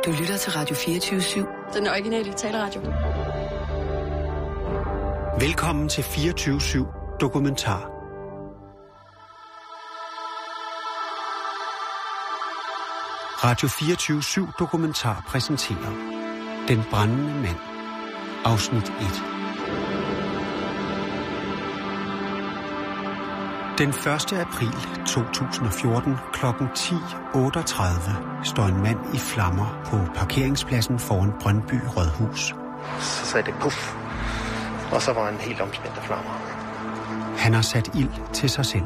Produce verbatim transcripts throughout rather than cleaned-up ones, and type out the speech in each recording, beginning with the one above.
Du lytter til Radio fireogtyve syv. Den originale taleradio. Velkommen til fireogtyve syv Dokumentar. Radio fireogtyve syv Dokumentar præsenterer Den brændende mand. Afsnit et. Den første april to tusind og fjorten klokken ti otteogtredive står en mand i flammer på parkeringspladsen foran Brøndby Rådhus. Så sagde det puff, og så var en helt omspændt af flammer. Han har sat ild til sig selv.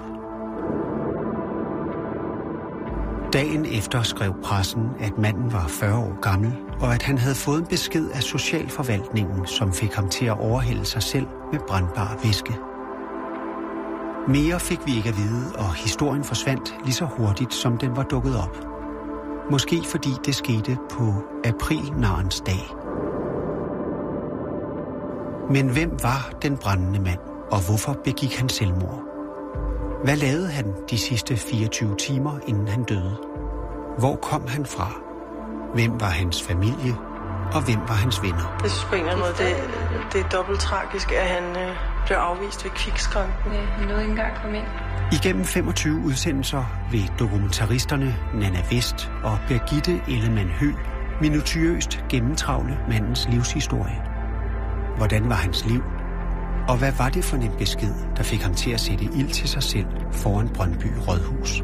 Dagen efter skrev pressen, at manden var fyrre år gammel, og at han havde fået en besked af socialforvaltningen, som fik ham til at overhælde sig selv med brandbar væske. Mere fik vi ikke at vide, og historien forsvandt lige så hurtigt, som den var dukket op. Måske fordi det skete på aprilnarens dag. Men hvem var den brændende mand, og hvorfor begik han selvmord? Hvad lavede han de sidste fireogtyve timer, inden han døde? Hvor kom han fra? Hvem var hans familie? Og hvem var hans venner? Jeg synes på en eller anden måde, det, det er dobbelt tragisk, at han øh, blev afvist ved kvikskranken. Ja, han nåede ikke engang komme ind. Igennem femogtyve udsendelser vil dokumentaristerne Nanna Vest og Birgitte Ellemann Høgh minutiøst gennemtravle mandens livshistorie. Hvordan var hans liv? Og hvad var det for en besked, der fik ham til at sætte ild til sig selv foran Brøndby Rådhus?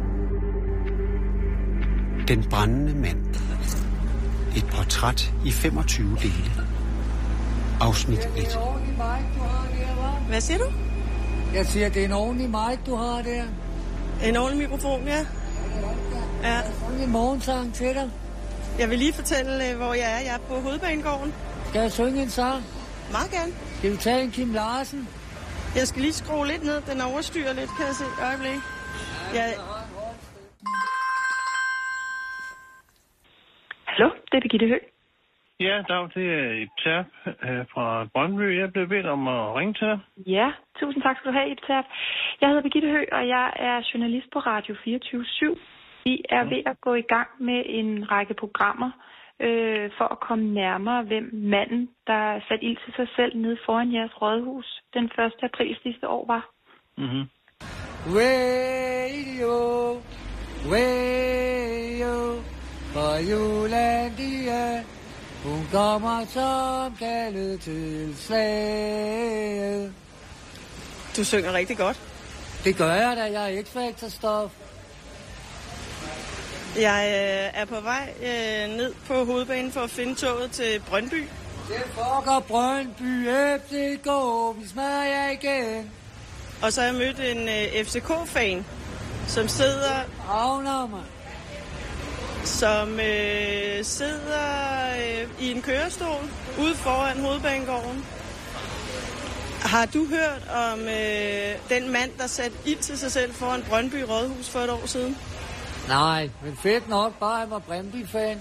Den brændende mand. Et portræt i femogtyve dele. Afsnit et. Hvad siger du? Jeg siger, det er en ordentlig mic, du har der. En ordentlig mikrofon, ja. Ja. En morgensang til dig. Jeg vil lige fortælle, hvor jeg er. Jeg er på Hovedbanegården. Skal jeg synge en sang? Meget gerne. Skal du tage en Kim Larsen? Jeg skal lige skrue lidt ned. Den overstyrer lidt, kan jeg se. Øjeblik. Jeg... Hallo, det er Birgitte Høgh. Ja, dag, det er Ib Terp fra Brøndby. Jeg blev bedt om at ringe til dig. Ja, tusind tak skal du have, Ib Terp. Jeg hedder Birgitte Høgh, og jeg er journalist på Radio fireogtyve syv. Vi er ved at gå i gang med en række programmer øh, for at komme nærmere, hvem manden, der satte ild til sig selv nede foran jeres rådhus den første april sidste år var. Mhm. Radio, radio, for Julandia. Hun kommer som kaldet til slaget. Du synger rigtig godt. Det gør jeg da, jeg er X-Factor-stof. Jeg øh, er på vej øh, ned på Hovedbanen for at finde toget til Brøndby. Det fucker Brøndby, F C K, vi smadrer jer igen. Og så har jeg mødt en øh, F C K-fan, som sidder... Avner mig. som øh, sidder øh, i en kørestol ude foran Hovedbanegården. Har du hørt om øh, den mand, der satte ild til sig selv foran Brøndby Rådhus for et år siden? Nej, men fedt nok, bare han var Brøndby-fan.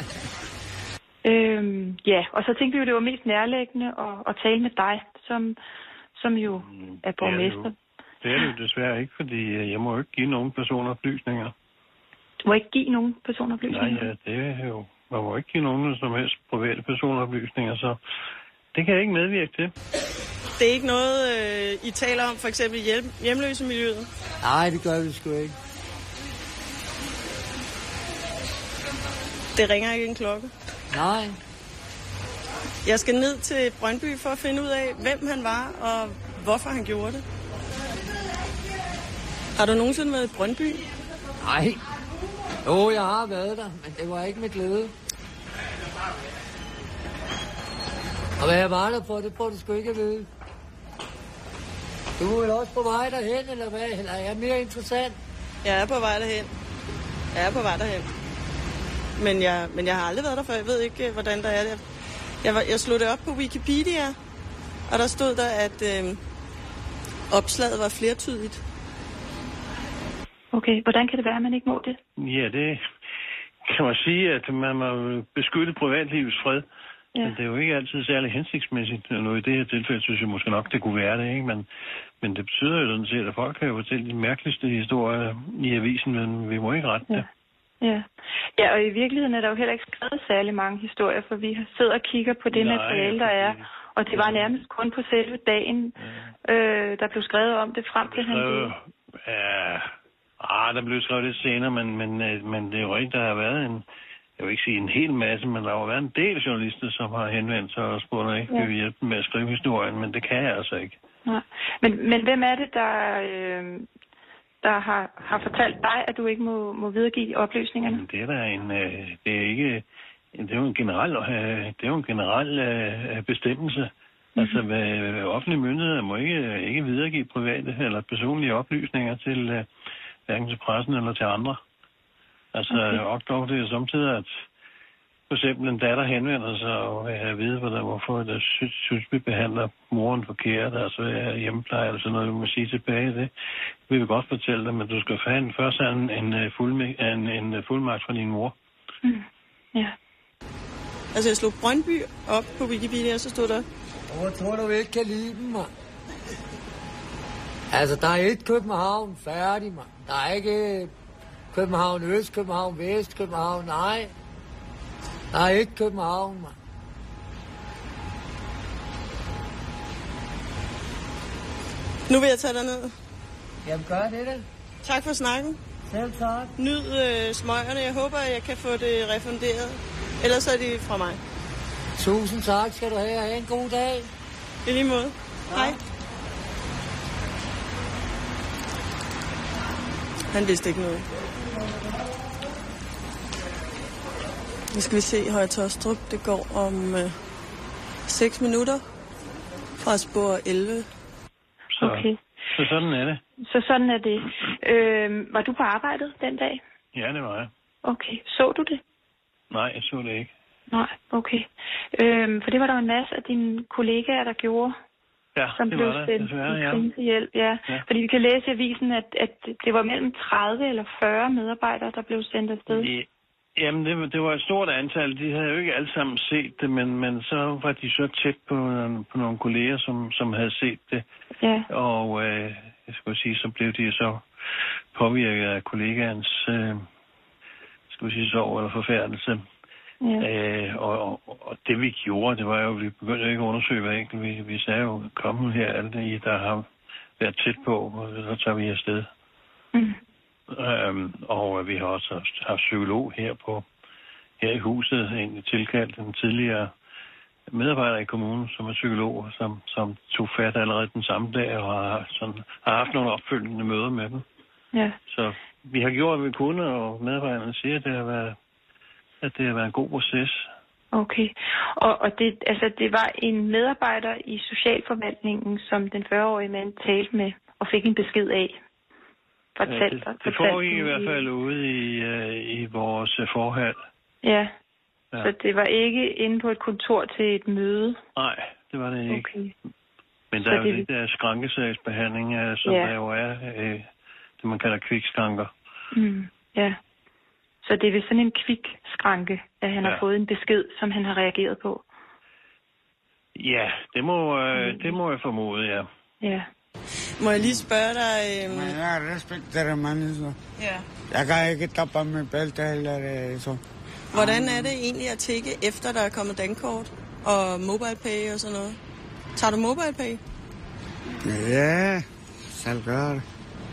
Øhm, ja, og så tænkte vi jo, det var mest nærliggende at, at tale med dig, som, som jo er borgmester. Det er det jo desværre ikke, fordi jeg må jo ikke give nogen personoplysninger. Du må ikke give nogen personoplysninger? Nej, ja, det er jo... Man må ikke give nogen som helst private personoplysninger, så det kan jeg ikke medvirke til. Det er ikke noget, øh, I taler om, for eksempel hjem, hjemløse miljøet? Nej, det gør vi sgu ikke. Det ringer ikke en klokke? Nej. Jeg skal ned til Brøndby for at finde ud af, hvem han var, og hvorfor han gjorde det. Har du nogensinde været i Brøndby? Nej. Jo, jeg har været der, men det var ikke med glæde. Og hvad jeg var der på, det får du sgu ikke at vide. Du er vel også på vej derhen, eller hvad? Eller er jeg mere interessant? Jeg er på vej derhen. Jeg er på vej derhen. Men jeg, men jeg har aldrig været der før. Jeg ved ikke, hvordan der er det. Jeg, var, jeg slog det op på Wikipedia, og der stod der, at øh, opslaget var flertydigt. Okay, hvordan kan det være, at man ikke må det? Ja, det kan man sige, at man må beskytte privatlivets fred. Ja. Men det er jo ikke altid særlig hensigtsmæssigt. Nu i det her tilfælde synes jeg måske nok, det kunne være det, ikke? Men, men det betyder jo sådan set, at folk kan jo fortælle de mærkeligste historier i avisen, men vi må ikke rette det. Ja. Ja. Ja, og i virkeligheden er der jo heller ikke skrevet særlig mange historier, for vi sidder og kigger på det Nej, materiale, der er. Og det var nærmest kun på selve dagen, ja. øh, der blev skrevet om det frem til han døde. Ja, ah, der blev skrevet lidt senere, men, men, men det er jo rigtigt, der har været en, jeg vil ikke sige en hel masse, men der har været en del journalister, som har henvendt sig og spurgt, at jeg vil hjælpe dem med at skrive historien, men det kan jeg altså ikke. Nej. Men, men hvem er det, der, øh, der har, har fortalt dig, at du ikke må, må videregive oplysningerne? Det er der en, øh, det er ikke, det er jo en generel, øh, det er jo en generel øh, bestemmelse. Mm-hmm. Altså, hvad, offentlige myndigheder må ikke, ikke videregive private eller personlige oplysninger til øh, hverken til pressen eller til andre. Altså, okay. Og dog det er samtidig, at for eksempel en datter henvender sig og vil vide, hvordan, hvorfor jeg synes, synes, vi behandler moren forkert, altså jeg hjemmeplejer eller sådan noget, du må sige tilbage det. Vi vil godt fortælle dig, men du skal have først have en, en, fuldmæg, en, en fuldmagt fra din mor. Mm. Ja. Altså, jeg slog Brøndby op på Wikipedia, og så stod der... Hvor tror du ikke kan lide dem, mand? Altså, der er et København færdig, mand. Der er ikke København Øst, København Vest, København, nej. Der er ikke København, mand. Nu vil jeg tage dig ned. Jamen, gør det da. Tak for snakken. Selv tak. Nyd øh, smøgerne. Jeg håber, at jeg kan få det refunderet. Ellers er det fra mig. Tusind tak skal du have. Ha' en god dag. I lige måde. Ja. Hej. Han vidste ikke noget. Nu skal vi se Høje Taastrup. Det går om øh, seks minutter fra spor elleve. Så, okay. Så sådan er det. Så sådan er det. Øh, var du på arbejdet den dag? Ja, det var jeg. Okay. Så du det? Nej, jeg så det ikke. Nej, okay. Øh, for det var der en masse af dine kollegaer, der gjorde. Ja, som det blev var det. sendt Desværre, i ja. krisehjælp, ja. ja. Fordi vi kan læse i avisen, at, at det var mellem tredive eller fyrre medarbejdere, der blev sendt afsted. Det, jamen, det, det var et stort antal. De havde jo ikke alle sammen set det, men, men så var de så tæt på, på nogle kolleger, som, som havde set det. Ja. Og øh, jeg skulle sige, så blev de så påvirket af kollegaens øh, skulle sige, sorg eller forfærdelse. Ja. Øh, og, og, og det vi gjorde, det var jo, vi begyndte ikke at undersøge hver enkelt. Vi, vi sagde jo, kom her, alle de, der har været tæt på, og så tager vi afsted. Mm. Øhm, og vi har også haft psykolog her på her i huset, egentlig tilkaldt den tidligere medarbejder i kommunen, som er psykolog, som, som tog fat allerede den samme dag, og har, sådan, har haft nogle opfølgende møder med dem. Ja. Så vi har gjort, hvad vi kunne, og medarbejderne siger, at det har været at det har været en god proces. Okay. Og, og det, altså, det var en medarbejder i socialforvaltningen, som den fyrre-årige mand talte med og fik en besked af. Fortalt, ja, det, det foregik i hvert fald ude i, uh, i vores forhold. Ja. ja, så det var ikke inde på et kontor til et møde? Nej, det var det ikke. Okay. Men der så er jo det, det der skrankesagsbehandling, uh, som ja. der jo er, uh, det man kalder kvikskranker. Mm, ja. Så det er ved sådan en kvikskranke, at han ja. har fået en besked, som han har reageret på? Ja, det må, øh, mm. det må jeg formode, ja. Ja. Må jeg lige spørge dig... Øh... Men jeg respekterer mennesker. Ja. Jeg kan ikke tappe med bælte eller så. Hvordan er det egentlig at tække, efter der er kommet dankort og MobilePay og sådan noget? Tager du MobilePay? Ja, selv gør det.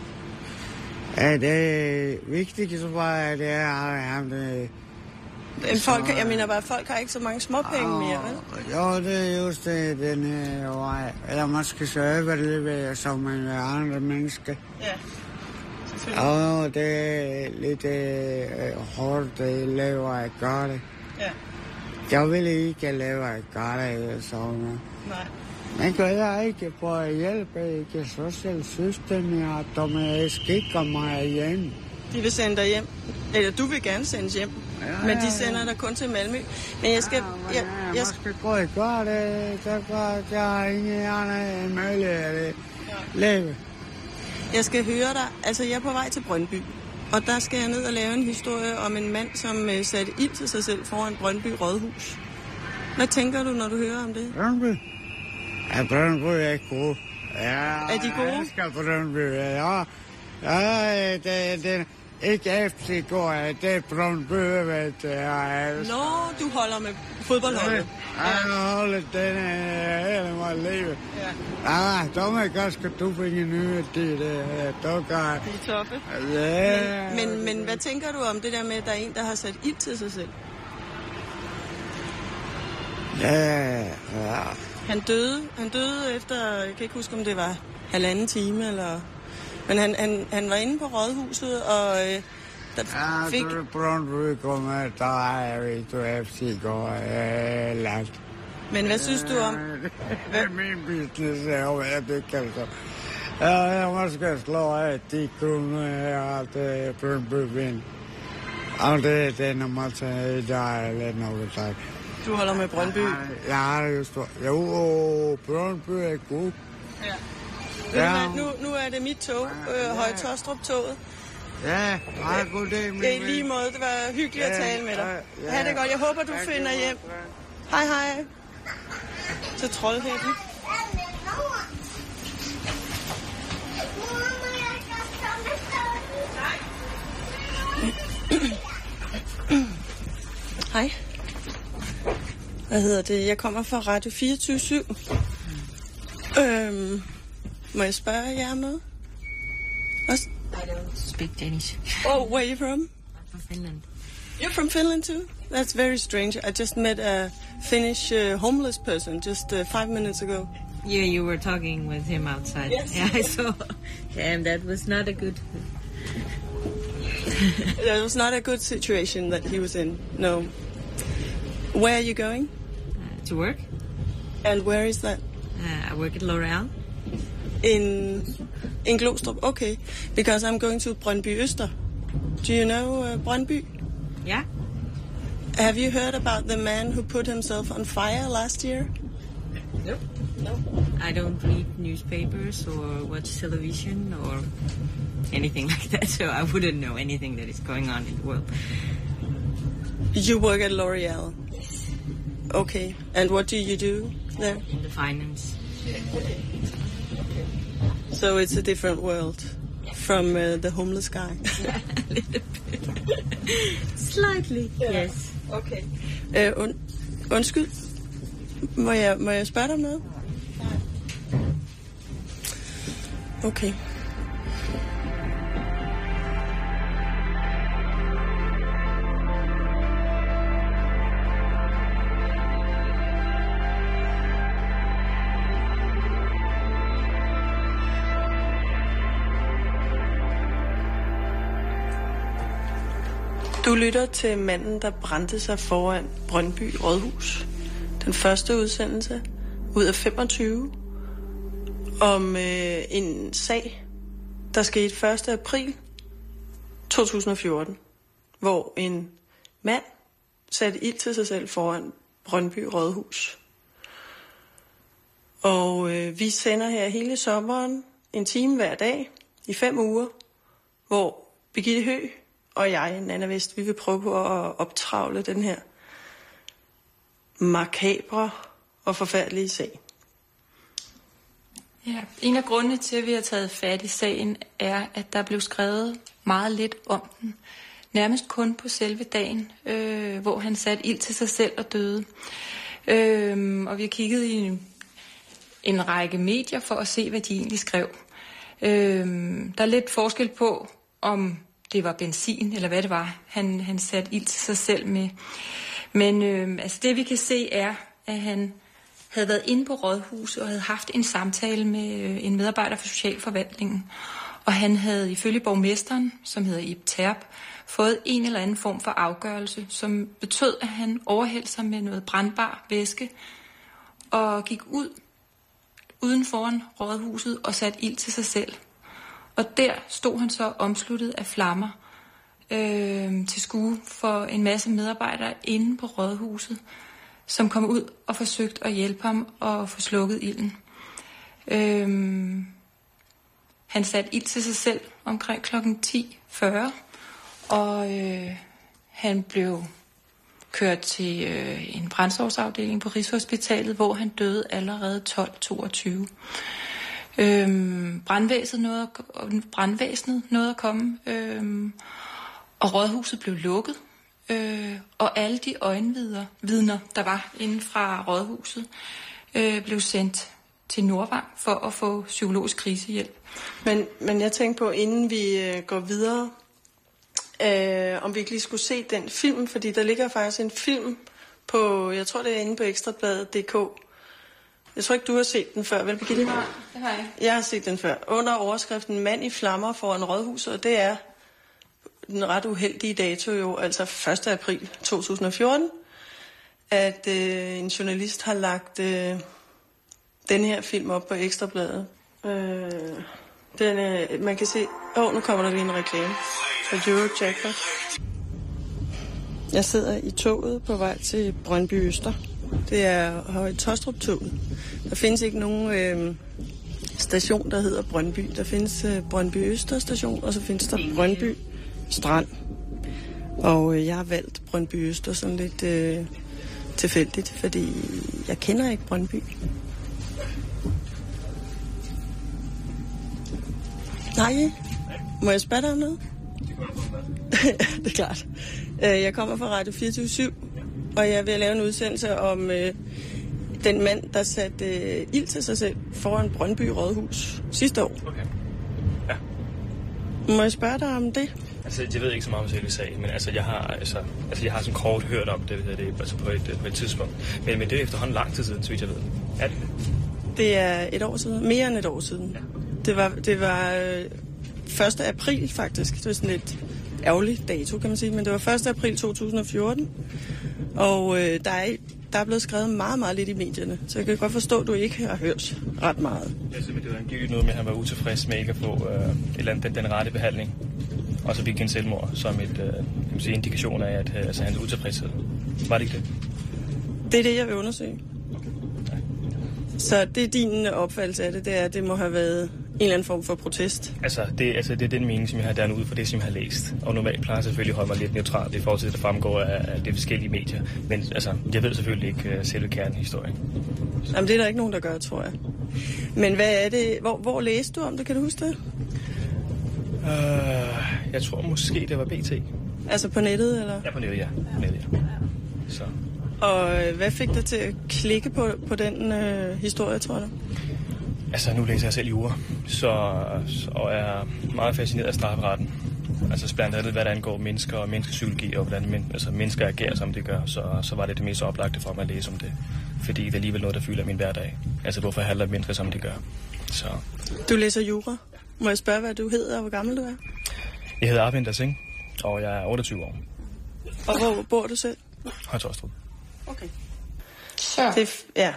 Ja, det er vigtigt, så bare det er, at det... Men folk, jeg mener bare, folk har ikke så mange småpenge oh, mere, vel? Jo, det er just det, den her vej. Eller måske så overleve som en andre menneske. Ja, selvfølgelig. Og det er lidt øh, hårdt at lave at gøre det. Ja. Jeg vil ikke lave at gøre det, sådan. Nej. Men kan jeg ikke på at hjælpe, ikke socialsystemet, at de skikker mig hjem. De vil sende dig hjem. Eller du vil gerne sendes hjem. Ja, men de sender dig kun til Malmø. Men jeg skal... Ja, jeg, jeg, jeg skal gå og gøre det. Der, der, der er ingen anden mulighed at leve. Jeg skal høre dig. Altså, jeg er på vej til Brøndby. Og der skal jeg ned og lave en historie om en mand, som uh, satte ild til sig selv foran Brøndby Rådhus. Hvad tænker du, når du hører om det? Brøndby? Ja, Brøndby er gode. Ja, er de gode? Jeg elsker Brøndby, ja. Ja, det, det, ikke F C K, det er Brøndby, ved jeg. Nå, du holder med fodboldholdet. Ja, jeg holder den hele meget livet. Ja, der må jeg godt du finde nye til det. De er toppe. Ja. Men, men, men hvad tænker du om det der med, at der er en, der har sat ild til sig selv? Ja, ja. Han døde, han døde efter, jeg kan ikke huske, om det var halvanden time, eller... Men han, han, han var inde på rådhuset, og øh, der ja, fik... Ja, Brøndby kommer, der er vi til F C K øh, langt. Men hvad synes du om... Det er min business, jeg det kan så. Ja, jeg måske slå af de kroner her til Brøndby vind. Og det er den, når man tager i dag, eller noget sagt. Du holder med Brøndby? Ja, just det. Jo, Brøndby er god. Ja. Ja. Nu, nu er det mit tog, øh, Høje-Taastrup-toget. Ja, meget god dag, min ven. I lige måde, det var hyggeligt at tale med dig. Ja, ja. Ha' det godt, jeg håber, du finder hjem. Hej, hej. Til Troldhætten. Hej. Hvad hedder det? Jeg kommer fra Radio fireogtyve syv. Øhm, må jeg spørge jer om noget? Også? I don't speak Danish. Oh, where are you from? I'm from Finland. You're from Finland too? That's very strange. I just met a Finnish uh, homeless person just uh, five minutes ago. Yeah, you were talking with him outside. Yes. Yeah, I saw. And that was not a good... That was not a good situation that he was in. No. Where are you going? Uh, to work. And where is that? Uh, I work at L'Oreal. In in Glostrup, okay. Because I'm going to Brøndby Øster. Do you know uh, Brøndby? Yeah. Have you heard about the man who put himself on fire last year? Nope. No. I don't read newspapers or watch television or anything like that, so I wouldn't know anything that is going on in the world. You work at L'Oreal? Okay. And what do you do there? In the finance. So it's a different world from uh, the homeless guy. Yeah, a little bit. Slightly, yeah. Yes. Okay. Uh, und, undskyld. Må jeg, må jeg spørge dig om noget? Okay. Du lytter til manden, der brændte sig foran Brøndby Rådhus. Den første udsendelse ud af femogtyve om øh, en sag, der skete første april to tusind og fjorten, hvor en mand satte ild til sig selv foran Brøndby Rådhus. Og øh, vi sender her hele sommeren en time hver dag i fem uger, hvor Birgitte Høgh og jeg, Nanna Vest, vi vil prøve på at optravle den her makabre og forfærdelige sag. Ja, en af grundene til, at vi har taget fat i sagen, er, at der blev skrevet meget lidt om den. Nærmest kun på selve dagen, øh, hvor han satte ild til sig selv og døde. Øh, og vi har kigget i en, en række medier for at se, hvad de egentlig skrev. Øh, der er lidt forskel på, om det var benzin, eller hvad det var, han, han satte ild til sig selv med. Men øh, altså det vi kan se er, at han havde været inde på rådhuset og havde haft en samtale med øh, en medarbejder for socialforvaltningen. Og han havde ifølge borgmesteren, som hedder Ib Terp, fået en eller anden form for afgørelse, som betød, at han overhældte sig med noget brandbar væske og gik ud uden foran rådhuset og satte ild til sig selv. Og der stod han så omsluttet af flammer øh, til skue for en masse medarbejdere inde på rådhuset, som kom ud og forsøgte at hjælpe ham at få slukket ilden. Øh, han satte ild til sig selv omkring klokken ti fyrre, og øh, han blev kørt til øh, en brandsorgsafdeling på Rigshospitalet, hvor han døde allerede tolv toogtyve. Øhm, brandvæsenet nåede, brandvæsenet nåede at komme, øhm, og rådhuset blev lukket. Øh, og alle de øjenvidner, vidner, der var inden fra rådhuset, øh, blev sendt til Nordvang for at få psykologisk krisehjælp. Men, men jeg tænker på, inden vi øh, går videre, øh, om vi ikke lige skulle se den film, fordi der ligger faktisk en film på, jeg tror det er inde på ekstrabladet punktum d k. Jeg tror ikke, du har set den før, vel Birgitte? Nej, det har jeg. Jeg har set den før. Under overskriften Mand i flammer foran rådhuset, og det er den ret uheldige dato jo, altså første april to tusind og fjorten, at øh, en journalist har lagt øh, den her film op på ekstrabladet. Øh, den, øh, man kan se, åh, oh, nu kommer der lige en reklame for Eurojackpot. Jeg sidder i toget på vej til Brøndby Øster. Det er Høje Taastrup-toget. Der findes ikke nogen øh, station, der hedder Brøndby. Der findes øh, Brøndby Øster station, og så findes der Brøndby Strand. Og øh, jeg har valgt Brøndby Øster sådan lidt øh, tilfældigt, fordi jeg kender ikke Brøndby. Nej, må jeg spørge dig om noget? Det er klart. Jeg kommer fra Radio fireogtyve syv, og jeg vil lave en udsendelse om øh, den mand, der satte øh, ild til sig selv foran Brøndby Rådhus sidste år. Okay. Ja. Må jeg spørge dig om det? Altså, jeg ved ikke så meget om selve sagen, men altså, jeg har, altså, altså, jeg har sådan kort hørt om det, det, det altså på et, på et tidspunkt. Men, men det er efterhånden lang tid siden, så vidt jeg ved. Er det det? Det er et år siden. Mere end et år siden. Ja. Det var, det var øh, første april faktisk. Det var sådan lidt ærgerlig dato, kan man sige. Men det var første april to tusind og fjorten. Og øh, der, er, der er blevet skrevet meget, meget lidt i medierne. Så jeg kan godt forstå, at du ikke har hørt ret meget. Ja, så det var angiveligt noget med, at han var utilfreds med ikke at få øh, et eller andet, den, den rette behandling. Og så fik han selvmord som et øh, kan sige, indikation af, at øh, altså, han er utilfredshed. Var det ikke det? Det er det, jeg vil undersøge. Okay. Så det er din opfattelse af det, det er, at det må have været en eller anden form for protest? Altså, det, altså, det er den mening, som jeg har dernede for det, som jeg har læst. Og normalt plejer jeg selvfølgelig at holde mig lidt neutralt i forhold til, at det fremgår af, af de forskellige medier. Men altså, jeg ved selvfølgelig ikke uh, selve kernehistorien. Jamen, det er der ikke nogen, der gør, tror jeg. Men hvad er det? Hvor, hvor læste du om det? Kan du huske det? Uh, jeg tror måske, det var B T. Altså på nettet, eller? Ja, på nettet, ja. På nettet, ja. Så. Og hvad fik dig til at klikke på, på den øh, historie, tror du? Altså, nu læser jeg selv jura, så, og er meget fascineret af strafferetten. Altså, blandt andet, hvad der angår mennesker og menneskepsykologi, og hvordan men, altså, mennesker agerer, som det gør, så, så var det det mest oplagte for mig at læse om det. Fordi det er alligevel noget, der fylder min hverdag. Altså, hvorfor handler mennesker, som de gør. Så. Du læser jura. Må jeg spørge, hvad du hedder og hvor gammel du er? Jeg hedder Arvind Singh, og jeg er otteogtyve år. Og hvor bor du selv? Høje Taastrup. Okay. Så. Det, ja.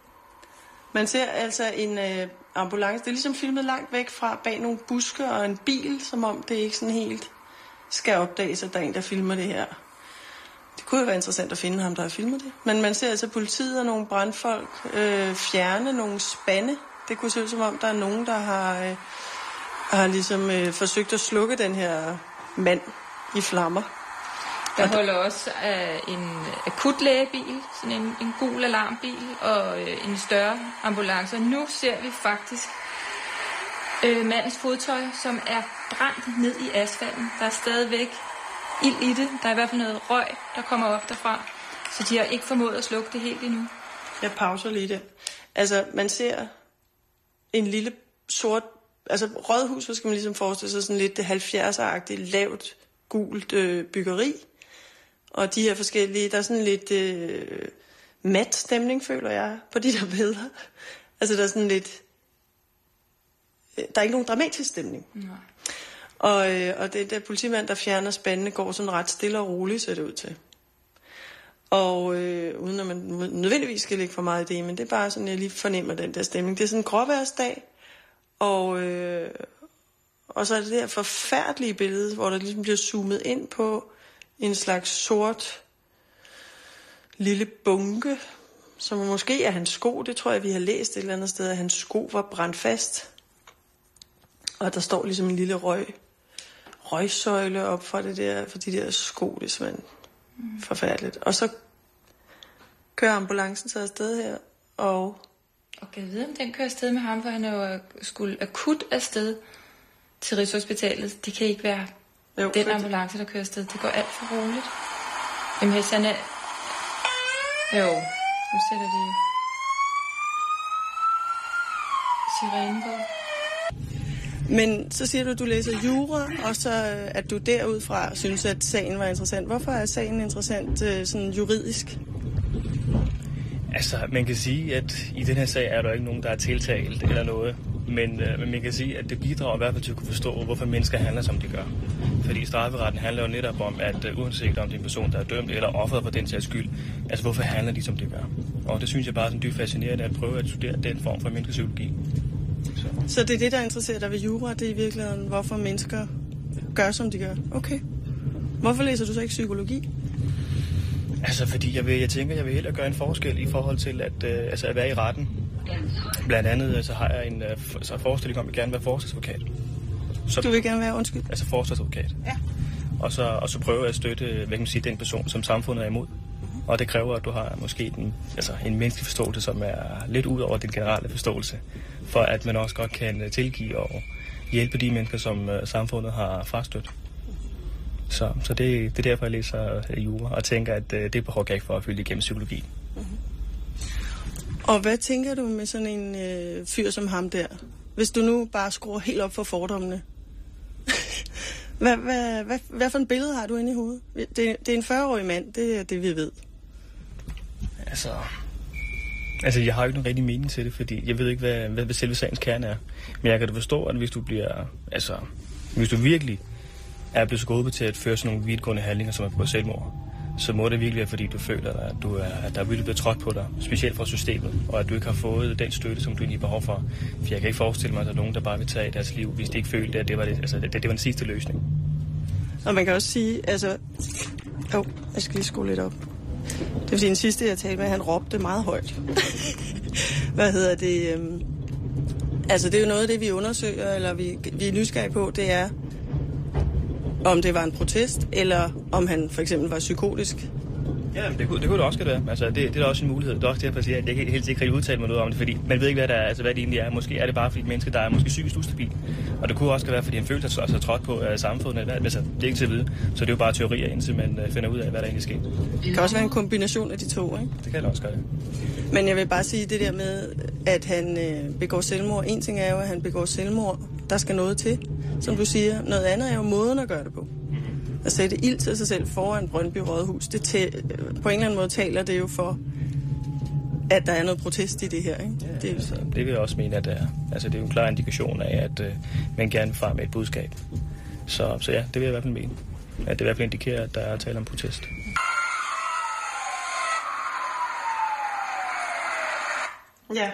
Man ser altså en øh, ambulance. Det er ligesom filmet langt væk fra bag nogle buske og en bil, som om det ikke sådan helt skal opdages, at der er en, der filmer det her. Det kunne jo være interessant at finde ham, der har filmet det. Men man ser altså politiet og nogle brandfolk øh, fjerne nogle spande. Det kunne se ud som om, der er nogen, der har, øh, har ligesom øh, forsøgt at slukke den her mand i flammer. Der holder også uh, en akutlægebil, sådan en, en gul alarmbil og uh, en større ambulance. Nu ser vi faktisk uh, mandens fodtøj, som er brændt ned i asfalten. Der er stadigvæk ild i det. Der er i hvert fald noget røg, der kommer op derfra. Så de har ikke formået at slukke det helt endnu. Jeg pauser lige det. Altså, man ser en lille sort... Altså, rådhus, så skal man ligesom forestille sig sådan lidt det halvfjerdser-agtigt, lavt, gult øh, byggeri. Og de her forskellige, der er sådan lidt øh, mat stemning, føler jeg, på de der billeder. Altså, der er sådan lidt... Øh, der er ikke nogen dramatisk stemning. Nej. Og, øh, og det der politimand, der fjerner spandene, går sådan ret stille og roligt, ser det ud til. Og øh, uden at man nødvendigvis skal lægge for meget i det, men det er bare sådan, jeg lige fornemmer den der stemning. Det er sådan en gråværsdag, og, øh, og så er det der forfærdelige billede, hvor der ligesom bliver zoomet ind på en slags sort lille bunke, som måske er hans sko. Det tror jeg, vi har læst et eller andet sted, at hans sko var brændt fast. Og der står ligesom en lille røg, røgsøjle op for, det der, for de der sko. Det er simpelthen mm. forfærdeligt. Og så kører ambulancen så afsted her, og Og kan jeg vide, om den kører afsted med ham, for han er jo skulle akut afsted til Rigshospitalet. Det kan ikke være jo, den ambulance, der kører afsted. Det går alt for roligt. Jamen, hvis han er... Jo, nu sætter de sirenen på. Men så siger du, at du læser jura, og så at du derudfra synes, at sagen var interessant. Hvorfor er sagen interessant sådan juridisk? Altså, man kan sige, at i den her sag er der ikke nogen, der er tiltalt eller noget. Men, øh, men man kan sige, at det bidrager i hvert fald til at kunne forstå, hvorfor mennesker handler, som de gør. Fordi strafferetten handler jo netop om, at uh, uanset om det er en person, der er dømt eller offeret for den sags skyld, altså hvorfor handler de, som de gør. Og det synes jeg bare er sådan dybt fascinerende at prøve at studere den form for menneskepsykologi. Så. Så det er det, der interesserer dig ved jura, det er i virkeligheden, hvorfor mennesker gør, som de gør? Okay. Hvorfor læser du så ikke psykologi? Altså, fordi jeg, vil, jeg tænker, jeg vil hellere gøre en forskel i forhold til at, øh, altså at være i retten. Blandt andet så har jeg en øh, så forestilling om, at jeg gerne vil være forsvarsadvokat. Så, du vil gerne være, undskyld? Altså forsvarsadvokat. Ja. Og så, og så prøver jeg at støtte, hvad kan man sige, den person, som samfundet er imod. Mm-hmm. Og det kræver, at du har måske en, altså en menneskelig forståelse, som er lidt ud over den generelle forståelse. For at man også godt kan tilgive og hjælpe de mennesker, som uh, samfundet har frastødt. Så, så det, det er derfor, jeg læser uh, jura og tænker, at uh, det behøver jeg ikke for at fylde igennem psykologi. Mm-hmm. Og hvad tænker du med sådan en øh, fyr som ham der? Hvis du nu bare skruer helt op for fordommene. hvad, hvad, hvad, hvad for et billede har du inde i hovedet? Det, det er en fyrre-årig mand, det er det, vi ved. Altså, altså, jeg har jo ikke nogen rigtig mening til det, fordi jeg ved ikke, hvad, hvad, hvad selve sagens kerne er. Men jeg kan da forstå, at hvis du bliver, altså, hvis du virkelig er blevet så god til at føre sådan nogle vidtgående handlinger, som er på selvmord, så må det virkelig være, fordi du føler, at, du er, at der er virkelig blevet trådt på dig, specielt fra systemet, og at du ikke har fået den støtte, som du egentlig har behov for. For jeg kan ikke forestille mig, at der er nogen, der bare vil tage deres liv, hvis de ikke følte, at det var, det, altså, det, det var den sidste løsning. Og man kan også sige, altså... Åh, oh, jeg skal lige skrue lidt op. Det er fordi den sidste, jeg talte med, han råbte meget højt. Hvad hedder det? Altså, det er jo noget af det, vi undersøger, eller vi, vi er nysgerrige på, det er, om det var en protest, eller om han for eksempel var psykotisk. Ja, det kunne det, kunne det også være. Altså, det, det er da også en mulighed. Det er også derfor, at jeg ikke helt sikkert udtale mig noget om det, fordi man ved ikke, hvad, der er, altså, hvad det egentlig er. Måske er det bare fordi et menneske, der er måske psykisk ustabil. Og det kunne også være, fordi han følte sig altså, trådt på uh, samfundet. Altså, det er ikke til at vide. Så det er jo bare teorier, indtil man uh, finder ud af, hvad der egentlig sker. Det kan også være en kombination af de to, ikke? Det kan det også gøre. Men jeg vil bare sige det der med, at han øh, begår selvmord. En ting er jo, at han begår selvmord. Der skal noget til, som du siger. Noget andet er jo måden at gøre det på. At sætte ild til sig selv foran Brøndby Rådhus, det tæ- på en eller anden måde taler det jo for, at der er noget protest i det her, ikke? Ja, det, altså, det vil jeg også mene, at det er. Altså, det er jo en klar indikation af, at uh, man gerne vil frem med et budskab. Så, så ja, det vil jeg i hvert fald mene. At det i hvert fald indikerer, at der er tale om protest. Ja.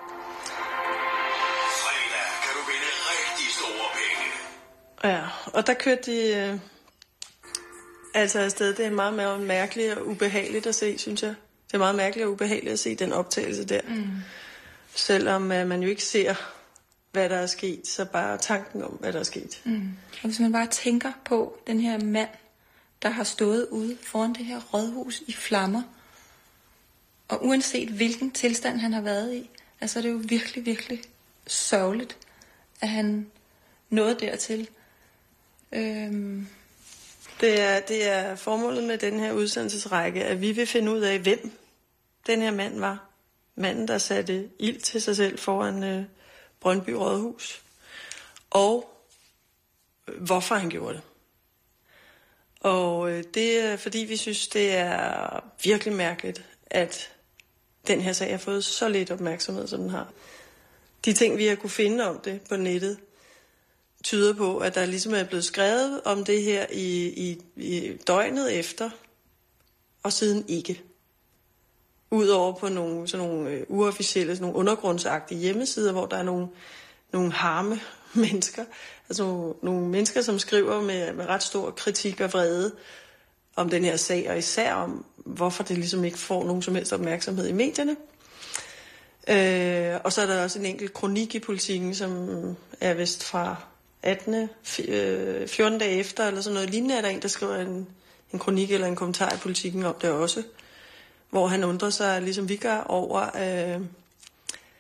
Fredag kan du vinde rigtig store penge. Ja, og der kørte de øh, altså afsted. Det er meget, meget mærkeligt og ubehageligt at se, synes jeg. Det er meget mærkeligt og ubehageligt at se den optagelse der. Mm. Selvom øh, man jo ikke ser, hvad der er sket, så bare tanken om, hvad der er sket. Mm. Og hvis man bare tænker på den her mand, der har stået ude foran det her rådhus i flammer, og uanset hvilken tilstand han har været i, altså det er jo virkelig, virkelig sørgeligt, at han nåede dertil. Øhm. Det er, det er formålet med den her udsendelsesrække, at vi vil finde ud af, hvem den her mand var. Manden, der satte ild til sig selv foran øh, Brøndby Rådhus. Og hvorfor han gjorde det. Og øh, det er, fordi vi synes, det er virkelig mærkeligt, at den her sag har fået så lidt opmærksomhed, som den har. De ting, vi har kunne finde om det på nettet, tyder på, at der ligesom er blevet skrevet om det her i, i, i døgnet efter, og siden ikke. Udover på nogle, sådan nogle øh, uofficielle, sådan nogle undergrundsagtige hjemmesider, hvor der er nogle, nogle harme mennesker, altså nogle, nogle mennesker, som skriver med, med ret stor kritik og vrede om den her sag, og især om, hvorfor det ligesom ikke får nogen som helst opmærksomhed i medierne. Øh, og så er der også en enkelt kronik i Politikken, som er vist fra attende fjorten dage efter, eller sådan noget lignende, er der en, der skriver en, en kronik eller en kommentar i Politikken om det også, hvor han undrer sig, ligesom vi gør, over, øh,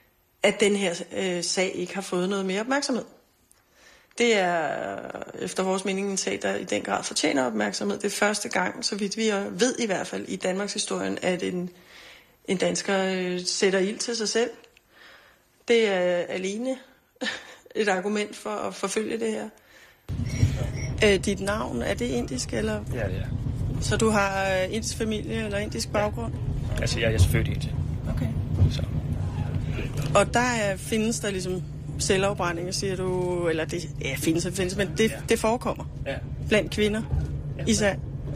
at den her øh, sag ikke har fået noget mere opmærksomhed. Det er efter vores mening en sag, der i den grad fortjener opmærksomhed. Det er første gang, så vidt vi ved i hvert fald i Danmarks historien, at en, en dansker øh, sætter ild til sig selv. Det er alene et argument for at forfølge det her. Øh, dit navn, er det indisk, eller? Ja, det er. Så du har øh, indisk familie eller indisk baggrund? Ja. Altså, jeg er så født i Indien. Okay. Så. Og der er, findes der ligesom selvafbrændinger, siger du, eller det ja, findes og findes, men det, ja. det forekommer ja. blandt kvinder ja. især.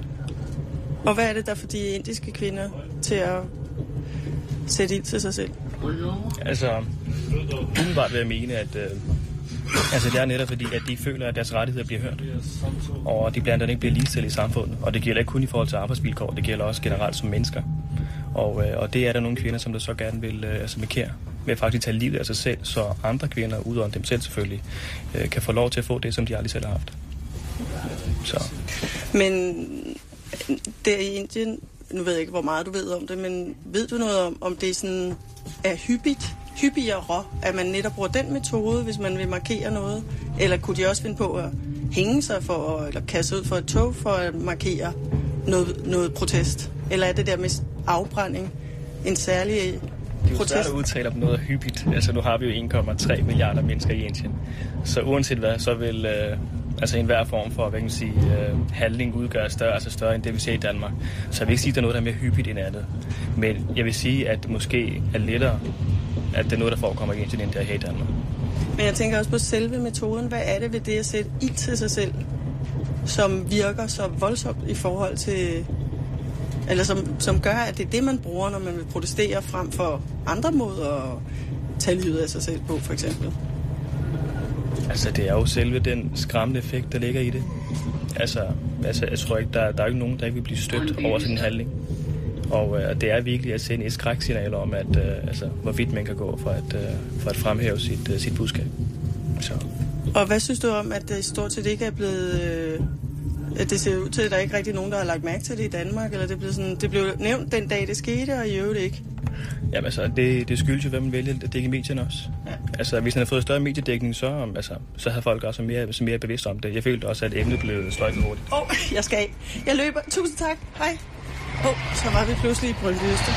Og hvad er det, der får de indiske kvinder til at sætte ild til sig selv? Altså, umiddelbart vil jeg mene, at øh, altså, det er netop fordi, at de føler, at deres rettigheder bliver hørt, og de blandt andet ikke bliver ligestillet i samfundet. Og det gælder ikke kun i forhold til arbejdsvilkår, det gælder også generelt som mennesker. Og, øh, og det er der nogle kvinder, som der så gerne vil øh, altså markere med at faktisk tage livet af sig selv, så andre kvinder, udover dem selv selvfølgelig, øh, kan få lov til at få det, som de aldrig selv har haft. Så. Men der i Indien, nu ved jeg ikke, hvor meget du ved om det, men ved du noget om, om det sådan er hyppigt, hyppigere, at man netop bruger den metode, hvis man vil markere noget? Eller kunne de også finde på at hænge sig for, eller kaste ud for et tog for at markere noget, noget protest? Eller er det der med afbrænding en særlig protest? Det er jo svært at udtale om noget er hyppigt. Altså nu har vi jo en komma tre milliarder mennesker i Indien. Så uanset hvad, så vil øh, altså enhver form for, hvad kan man sige, øh, handling udgøre større, altså større end det, vi ser i Danmark. Så jeg vil ikke sige, at der er noget, der er mere hyppigt end andet. Men jeg vil sige, at det måske er lettere, at det er noget, der forekommer i Indien, end det er her i Danmark. Men jeg tænker også på selve metoden. Hvad er det ved det at sætte ild til sig selv, som virker så voldsomt i forhold til, eller som, som gør, at det er det, man bruger, når man vil protestere frem for andre måder at tage livet af sig selv på, for eksempel? Altså, det er jo selve den skræmmende effekt, der ligger i det. Altså, altså jeg tror ikke, der, der er ikke nogen, der ikke vil blive stødt over sådan en handling. Og øh, det er virkelig at sende et skræksignal om, at, øh, altså, hvor vidt man kan gå for at, øh, for at fremhæve sit, øh, sit budskab. Så. Og hvad synes du om, at det stort set ikke er blevet... Øh, at det ser ud til, at der ikke rigtig nogen, der har lagt mærke til det i Danmark? Eller det blev, sådan, det blev nævnt den dag, det skete, og i øvrigt ikke? Jamen altså, det, det skyldes jo, hvad man vælger at dække medierne også. Ja. Altså, hvis man har fået større mediedækning, så, altså, så har folk også mere, så mere bevidst om det. Jeg følte også, at emnet blev sløjtet hurtigt. Åh, oh, jeg skal af. Jeg løber. Tusind tak. Hej. Åh, oh, så var vi pludselig i Brøndby Øster.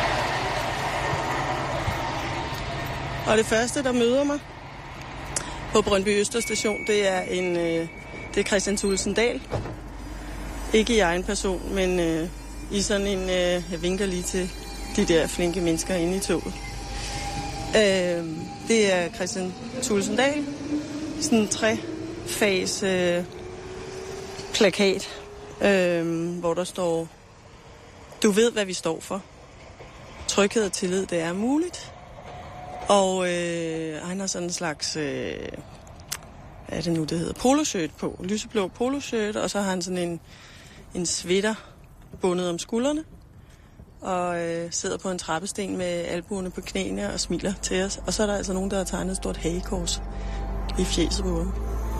Og det første, der møder mig på Brøndby Øster station, det er en... Øh, det er Christian Thulesen Dahl. Ikke i egen person, men øh, i sådan en... Øh, jeg vinker lige til de der flinke mennesker inde i toget. Øh, det er Christian Thulesen Dahl. Sådan en trefas øh, plakat, øh, hvor der står: du ved, hvad vi står for. Tryghed og tillid, det er muligt. Og øh, han har sådan en slags... Øh, hvad er det nu, det hedder? Poloshirt på. Lyseblå poloshirt, og så har han sådan en, en sweater bundet om skuldrene. Og øh, sidder på en trappesten med albuerne på knæene og smiler til os. Og så er der altså nogen, der har tegnet et stort hagekors i fjeset på ham.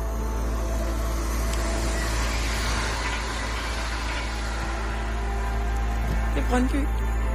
Det er Brøndby.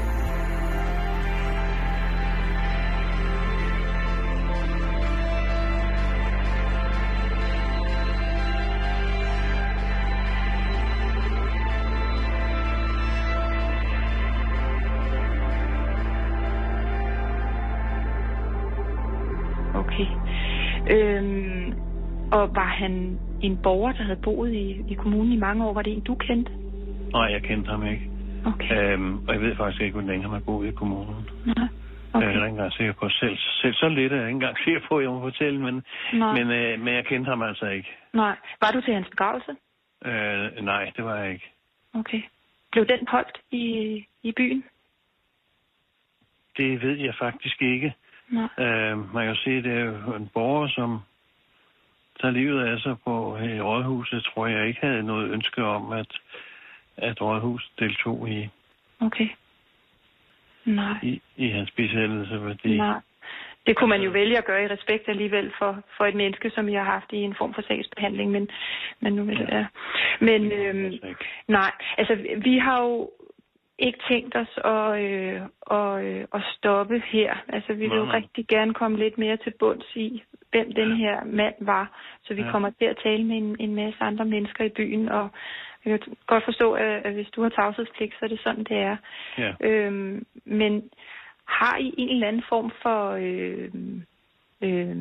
Okay. Øhm, og var han en borger, der havde boet i, i kommunen i mange år? Var det en, du kendte? Nej, jeg kendte ham ikke. Okay. Øhm, og jeg ved faktisk ikke, hvor længe han har boet i kommunen. Nej. Okay. Jeg er ikke engang sikker på selv. Selv så lidt er jeg ikke engang sikker på, at jeg må fortælle, men, men, øh, men jeg kendte ham altså ikke. Nej. Var du til hans begravelse? Øh, nej, det var jeg ikke. Okay. Blev den holdt i, i byen? Det ved jeg faktisk ikke. Øh, man kan jo se, at det er jo en borger, som tager livet af sig på i Rådhuset. Tror jeg ikke havde noget ønske om, at, at Rådhuset deltog i, okay. Nej. i, i hans bisættelse. Fordi... Nej. Det kunne man jo vælge at gøre i respekt alligevel for, for et menneske, som I har haft i en form for sagsbehandling. Men, men nu vil det ja. Men øhm, nej, altså vi har jo ikke tænkt os at, øh, og, øh, at stoppe her. Altså, vi vil jo rigtig gerne komme lidt mere til bunds i, hvem den her mand var. Så vi ja. kommer til at tale med en, en masse andre mennesker i byen, og jeg kan godt forstå, at, at hvis du har tavshedspligt, så er det sådan, det er. Ja. Øhm, men har I en eller anden form for... Øh, øh,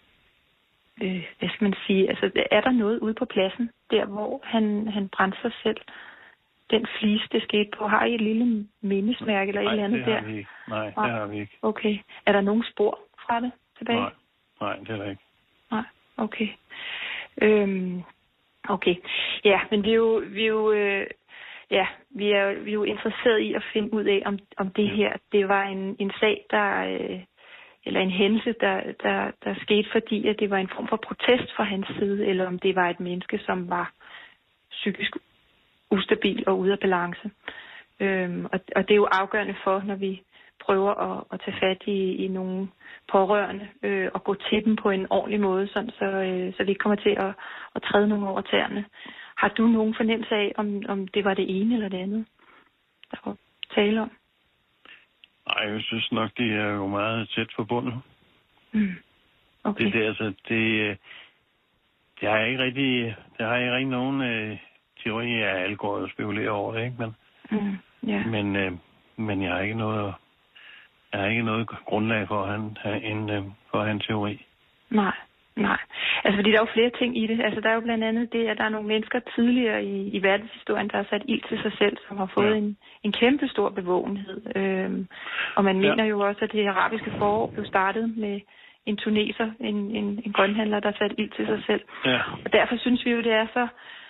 øh, hvad skal man sige? Altså, er der noget ude på pladsen, der hvor han, han brændte sig selv? Den flise, det skete på. Har I et lille mindesmærke eller et eller andet der? Nej, det har vi ikke. Nej, det har vi ikke. Okay. Er der nogen spor fra det tilbage? Nej, Nej det er der ikke. Nej, okay. Øhm, okay. Ja, men vi er jo, vi er jo, øh, ja, vi er, vi er jo interesseret i at finde ud af, om, om det ja. her, det var en, en sag, der, øh, eller en hændelse, der, der, der skete, fordi at det var en form for protest fra hans side, eller om det var et menneske, som var psykisk ustabil og ude af balance. Øhm, og, og det er jo afgørende for, når vi prøver at, at tage fat i, i nogle pårørende øh, og gå til dem på en ordentlig måde, sådan, så, øh, så vi ikke kommer til at, at træde nogen over tæerne. Har du nogen fornemmelse af, om, om det var det ene eller det andet, der var tale om? Nej, jeg synes nok, det er jo meget tæt forbundet. Mm. Okay. Det, det, altså, det, det har jeg ikke rigtig, det har jeg ikke rigtig nogen øh, teori af, alle går og spekulerer over det, ikke? Men, mm. yeah. men, øh, men jeg har ikke noget, jeg har ikke noget grundlag for han, en, øh, for hans teori. Nej, nej. Altså, fordi der er jo flere ting i det. Altså, der er jo blandt andet det, at der er nogle mennesker tidligere i, i verdenshistorien, der har sat ild til sig selv, som har fået ja. en, en kæmpe stor bevågenhed. Øhm, og man mener ja. jo også, at det arabiske forår blev startet med en tuneser, en, en, en grønhandler, der satte ild til sig selv. Ja. Og derfor synes vi jo, det er så,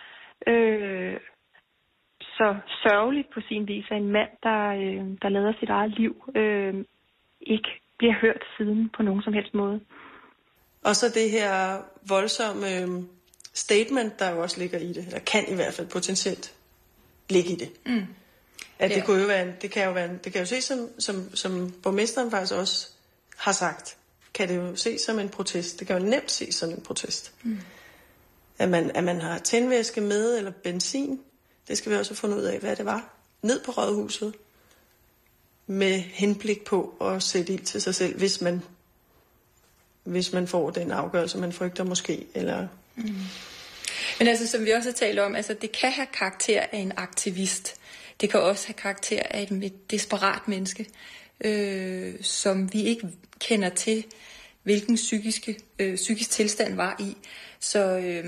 øh, så sørgeligt på sin vis, at en mand, der, øh, der lader sit eget liv, øh, ikke bliver hørt siden på nogen som helst måde. Og så det her voldsomme øh, statement, der jo også ligger i det, eller kan i hvert fald potentielt ligge i det. Mm. At det, ja. kunne jo være, det kan jo være, det kan jo ses som, som, som borgmesteren faktisk også har sagt, kan det jo ses som en protest. Det kan jo nemt ses som en protest. Mm. At, man, at man har tændvæske med, eller benzin, det skal vi også have fundet ud af, hvad det var, ned på rådhuset, med henblik på at sætte ild til sig selv, hvis man hvis man får den afgørelse, man frygter måske, eller... Mm. Men altså, som vi også har talt om, altså, det kan have karakter af en aktivist. Det kan også have karakter af et desperat menneske, øh, som vi ikke kender til, hvilken psykiske, øh, psykisk tilstand var i. Så øh,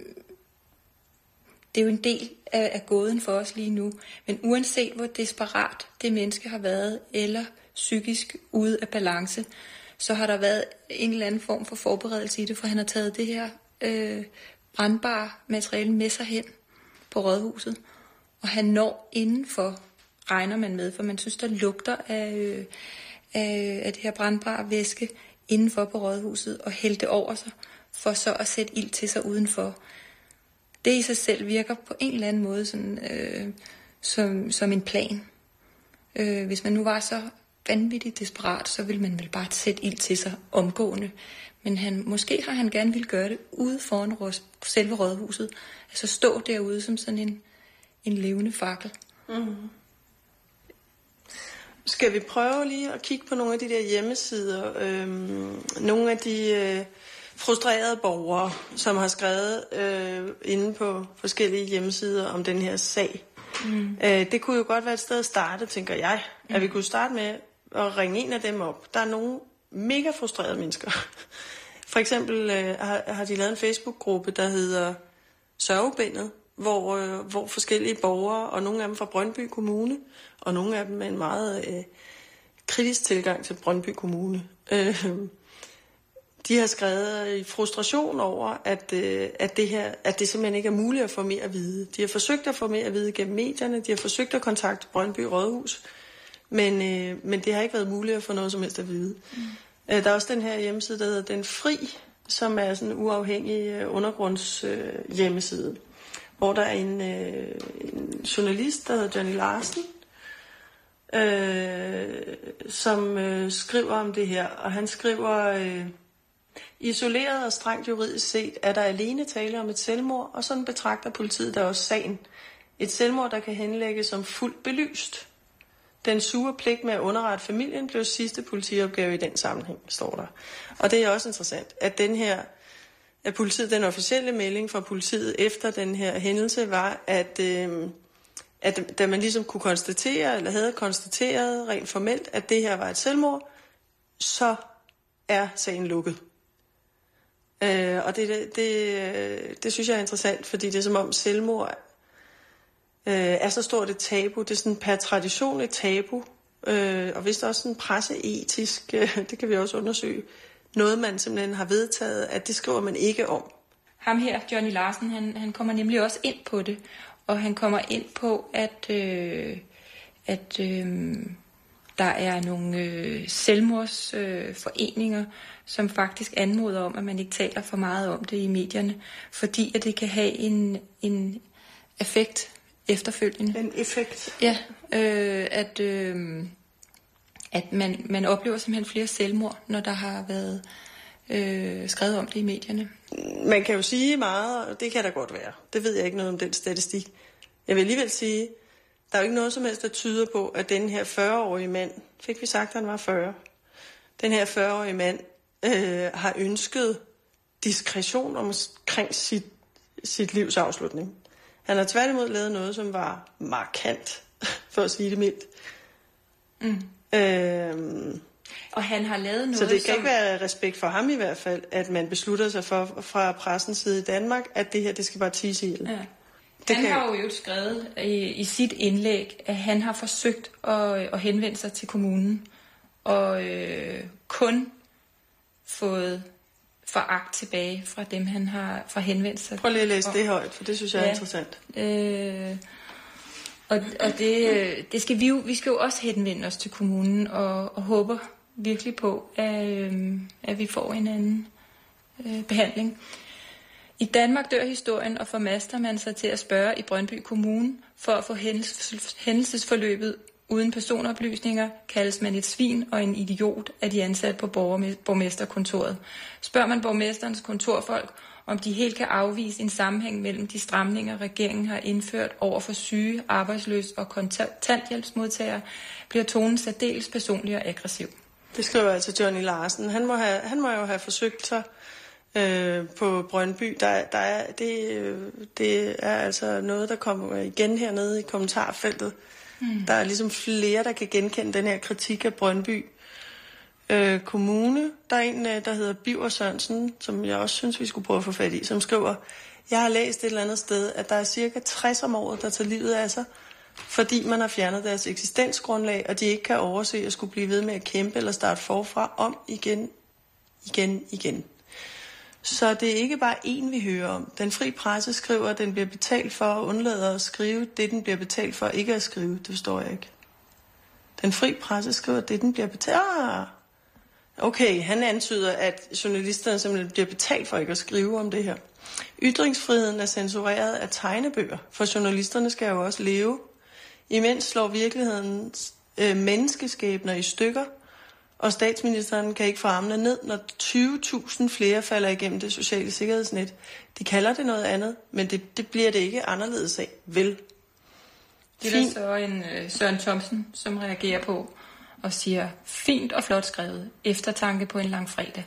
det er jo en del af, af gåden for os lige nu. Men uanset hvor desperat det menneske har været, eller psykisk ude af balance, så har der været en eller anden form for forberedelse i det, for han har taget det her øh, brandbare materiale med sig hen på rådhuset. Og han når indenfor, regner man med, for man synes, der lugter af, øh, af, af det her brandbare væske indenfor på rådhuset, og hælde det over sig, for så at sætte ild til sig udenfor. Det i sig selv virker på en eller anden måde sådan, øh, som, som en plan. Øh, hvis man nu var så vanvittigt desperat, så vil man vel bare sætte ild til sig omgående. Men han, måske har han gerne vil gøre det ude foran råd, selve rådhuset. Altså stå derude som sådan en, en levende fakkel. Mm-hmm. Skal vi prøve lige at kigge på nogle af de der hjemmesider? Øhm, nogle af de øh, frustrerede borgere, som har skrevet øh, inde på forskellige hjemmesider om den her sag. Mm. Øh, det kunne jo godt være et sted at starte, tænker jeg. Mm. At vi kunne starte med at ringe en af dem op. Der er nogle mega frustrerede mennesker. For eksempel øh, har, har de lavet en Facebook-gruppe, der hedder Sørgebindet, hvor, øh, hvor forskellige borgere, og nogle af dem fra Brøndby Kommune, og nogle af dem med en meget øh, kritisk tilgang til Brøndby Kommune, øh, de har skrevet i frustration over, at, øh, at, det her, at det simpelthen ikke er muligt at få mere at vide. De har forsøgt at få mere at vide gennem medierne, de har forsøgt at kontakte Brøndby Rådhus, men, øh, men det har ikke været muligt at få noget som helst at vide. Mm. Øh, der er også den her hjemmeside, der hedder Den Fri, som er sådan en uafhængig øh, undergrunds øh, hjemmeside, hvor der er en, øh, en journalist, der hedder Johnny Larsen, øh, som øh, skriver om det her, og han skriver, øh, isoleret og strengt juridisk set er der alene tale om et selvmord, og sådan betragter politiet der også sagen. Et selvmord, der kan henlægges som fuldt belyst. Den sure pligt med at underrette familien blev sidste politiopgave i den sammenhæng, står der. Og det er også interessant, at den her, at politiet, den officielle melding fra politiet efter den her hændelse var, at, øh, at da man ligesom kunne konstatere, eller havde konstateret rent formelt, at det her var et selvmord, så er sagen lukket. Øh, og det, det, det, det synes jeg er interessant, fordi det er som om selvmord øh, er så stort et tabu. Det er sådan per tradition et tabu, øh, og vist også sådan presseetisk, øh, det kan vi også undersøge, noget man simpelthen har vedtaget, at det skriver man ikke om. Ham her, Johnny Larsen, han, han kommer nemlig også ind på det, og han kommer ind på, at, øh, at øh, der er nogle øh, selvmordsforeninger, øh, som faktisk anmoder om, at man ikke taler for meget om det i medierne, fordi at det kan have en, en effekt efterfølgende. En effekt? Ja, øh, at, øh, at man, man oplever simpelthen flere selvmord, når der har været øh, skrevet om det i medierne. Man kan jo sige meget, og det kan da godt være. Det ved jeg ikke noget om den statistik. Jeg vil alligevel sige, der er jo ikke noget som helst, der tyder på, at den her fyrre-årige mand, fik vi sagt, at han var fyrre, den her fyrre-årige mand øh, har ønsket diskretion omkring sit, sit livs afslutning. Han har tværtimod lavet noget, som var markant, for at sige det mildt. Mm. Øhm, og han har lavet noget, så det kan som... ikke være respekt for ham i hvert fald, at man beslutter sig for fra pressens side i Danmark, at det her, det skal bare tige ihjel. Ja. Det han kan... har jo skrevet i, i sit indlæg, at han har forsøgt at, at henvende sig til kommunen, og øh, kun fået foragt tilbage fra dem, han har fra henvendt sig. Prøv lige at læse det højt, for det synes jeg er ja, interessant. Øh, og og det, det skal vi jo, vi skal jo også henvende os til kommunen, og, og håber virkelig på, at, øh, at vi får en anden øh, behandling. I Danmark dør historien, og formaster man sig til at spørge i Brøndby Kommune for at få hændelsesforløbet uden personoplysninger, kaldes man et svin og en idiot af de ansatte på borgmesterkontoret. Spørger man borgmesterens kontorfolk, om de helt kan afvise en sammenhæng mellem de stramninger, regeringen har indført over for syge, arbejdsløse og kontanthjælpsmodtagere, bliver tonen særdeles personlig og aggressiv. Det skriver altså Johnny Larsen. Han må, have, han må jo have forsøgt sig øh, på Brøndby. Der, der er, det, det er altså noget, der kommer igen hernede i kommentarfeltet. Mm. Der er ligesom flere, der kan genkende den her kritik af Brøndby øh, Kommune. Der er en, der hedder Biver Sørensen, som jeg også synes, vi skulle prøve at få fat i, som skriver, jeg har læst et eller andet sted, at der er cirka tres om året, der tager livet af sig, fordi man har fjernet deres eksistensgrundlag, og de ikke kan overse at skulle blive ved med at kæmpe eller starte forfra om igen, igen, igen. Så det er ikke bare én, vi hører om. Den fri presse skriver, at den bliver betalt for at undlade at skrive det, den bliver betalt for ikke at skrive. Det forstår jeg ikke. Den fri presse skriver, at det, den bliver betalt... Ah! Okay, han antyder, at journalisterne simpelthen bliver betalt for ikke at skrive om det her. Ytringsfriheden er censureret af tegnebøger, for journalisterne skal jo også leve. Imens slår virkelighedens øh, menneskeskæbner i stykker, og statsministeren kan ikke få armene ned, når tyve tusind flere falder igennem det sociale sikkerhedsnet. De kalder det noget andet, men det, det bliver det ikke anderledes af, vel? Det er så en uh, Søren Thomsen, som reagerer på og siger, fint og flot skrevet, eftertanke på en lang fredag.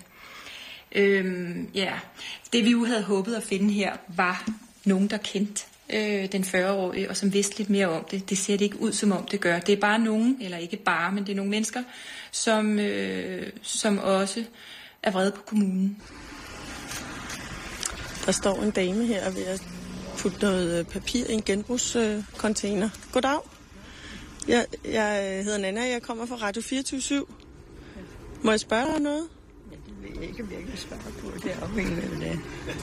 Øhm, ja, det vi jo havde håbet at finde her, var nogen, der kendte øh, den fyrre-årige, og som vidste lidt mere om det. Det ser det ikke ud, som om det gør. Det er bare nogen, eller ikke bare, men det er nogle mennesker, som, øh, som også er vrede på kommunen. Der står en dame her ved at putte noget papir i en genbrugscontainer. Øh, Goddag. Jeg, jeg hedder Nana, jeg kommer fra Radio fireogtyve syv. Må jeg spørge dig noget? Ja, det ved jeg ikke, om jeg kan svare på. Det er afhængigt af, hvad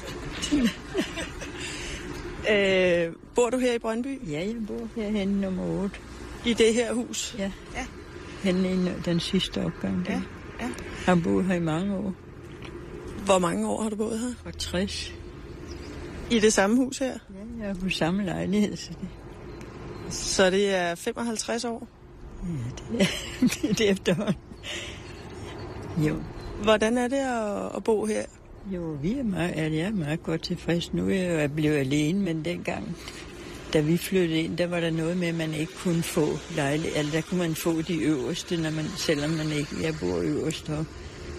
det er. øh, bor du her i Brøndby? Ja, jeg bor herhenne nummer otte. I det her hus? Ja. Ja. Henne i den sidste opgang. Ja. Ja. Jeg har boet her i mange år. Hvor mange år har du boet her? Fra tres. I det samme hus her? Ja, jeg er på samme lejlighed. Så det, så det er femoghalvtreds år? Ja, det er det er efterhånden. Jo. Hvordan er det at, at bo her? Jo, vi er meget, jeg er meget godt tilfreds. Nu er jeg blevet alene, men dengang Da vi flyttede ind, der var der noget med, at man ikke kunne få lejlighed. Altså, der kunne man få de øverste, når man, selvom man ikke jeg bor øverst op.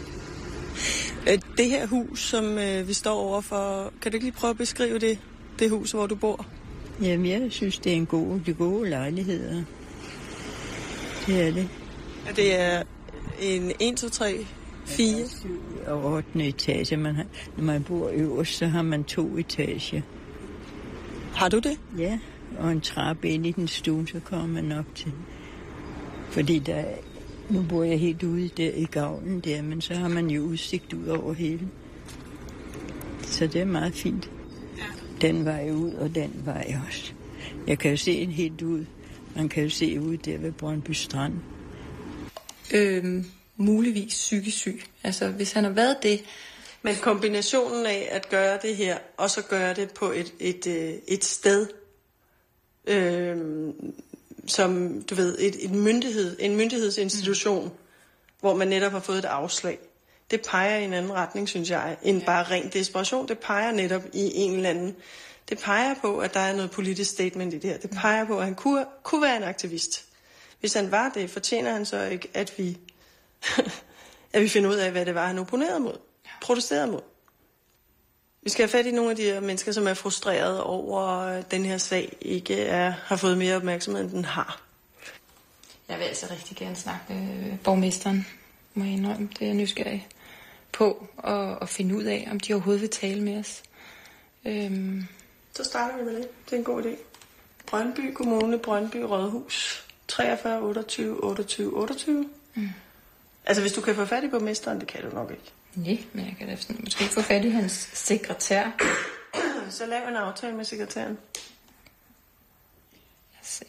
Det her hus, som øh, vi står overfor, kan du ikke lige prøve at beskrive det, det hus, hvor du bor? Jamen, jeg synes, det er en god, de gode lejligheder. Det er det. Det er en en, to, tre, fire og ottende etage. Man har, når man bor øverst, så har man to etager. Har du det? Ja, og en trappe ind i den stue, så kommer man op til. Fordi der, nu bor jeg helt ude der i gavlen der, men så har man jo udsigt ud over hele. Så det er meget fint. Den vej ud, og den vej også. Jeg kan jo se en helt ud. Man kan jo se ud der ved Brøndby Strand. Øhm, muligvis psykisk syg. Altså, hvis han har været det. Men kombinationen af at gøre det her, og så gøre det på et, et, et, et sted, øh, som, du ved, et, et myndighed, en myndighedsinstitution, mm. hvor man netop har fået et afslag, det peger i en anden retning, synes jeg, end bare ren desperation. Det peger netop i en eller anden. Det peger på, at der er noget politisk statement i det her. Det peger på, at han kunne, kunne være en aktivist. Hvis han var det, fortjener han så ikke, at vi, at vi finder ud af, hvad det var, han opponerede mod. Protesterede mod. Vi skal have fat i nogle af de her mennesker, som er frustrerede over, at den her sag ikke er, har fået mere opmærksomhed, end den har. Jeg vil altså rigtig gerne snakke med borgmesteren, må jeg indrømme. Det er jeg nysgerrig på, og, og finde ud af, om de overhovedet vil tale med os. Øhm. Så starter vi med det. Det er en god idé. Brøndby Kommune, Brøndby Rådhus. treogfyrre otteogtyve otteogtyve otteogtyve. Mm. Altså, hvis du kan få fat i borgmesteren, det kan du nok ikke. Nej, men jeg kan da sådan, måske få fat i hans sekretær. Så lav en aftale med sekretæren. Lad os se.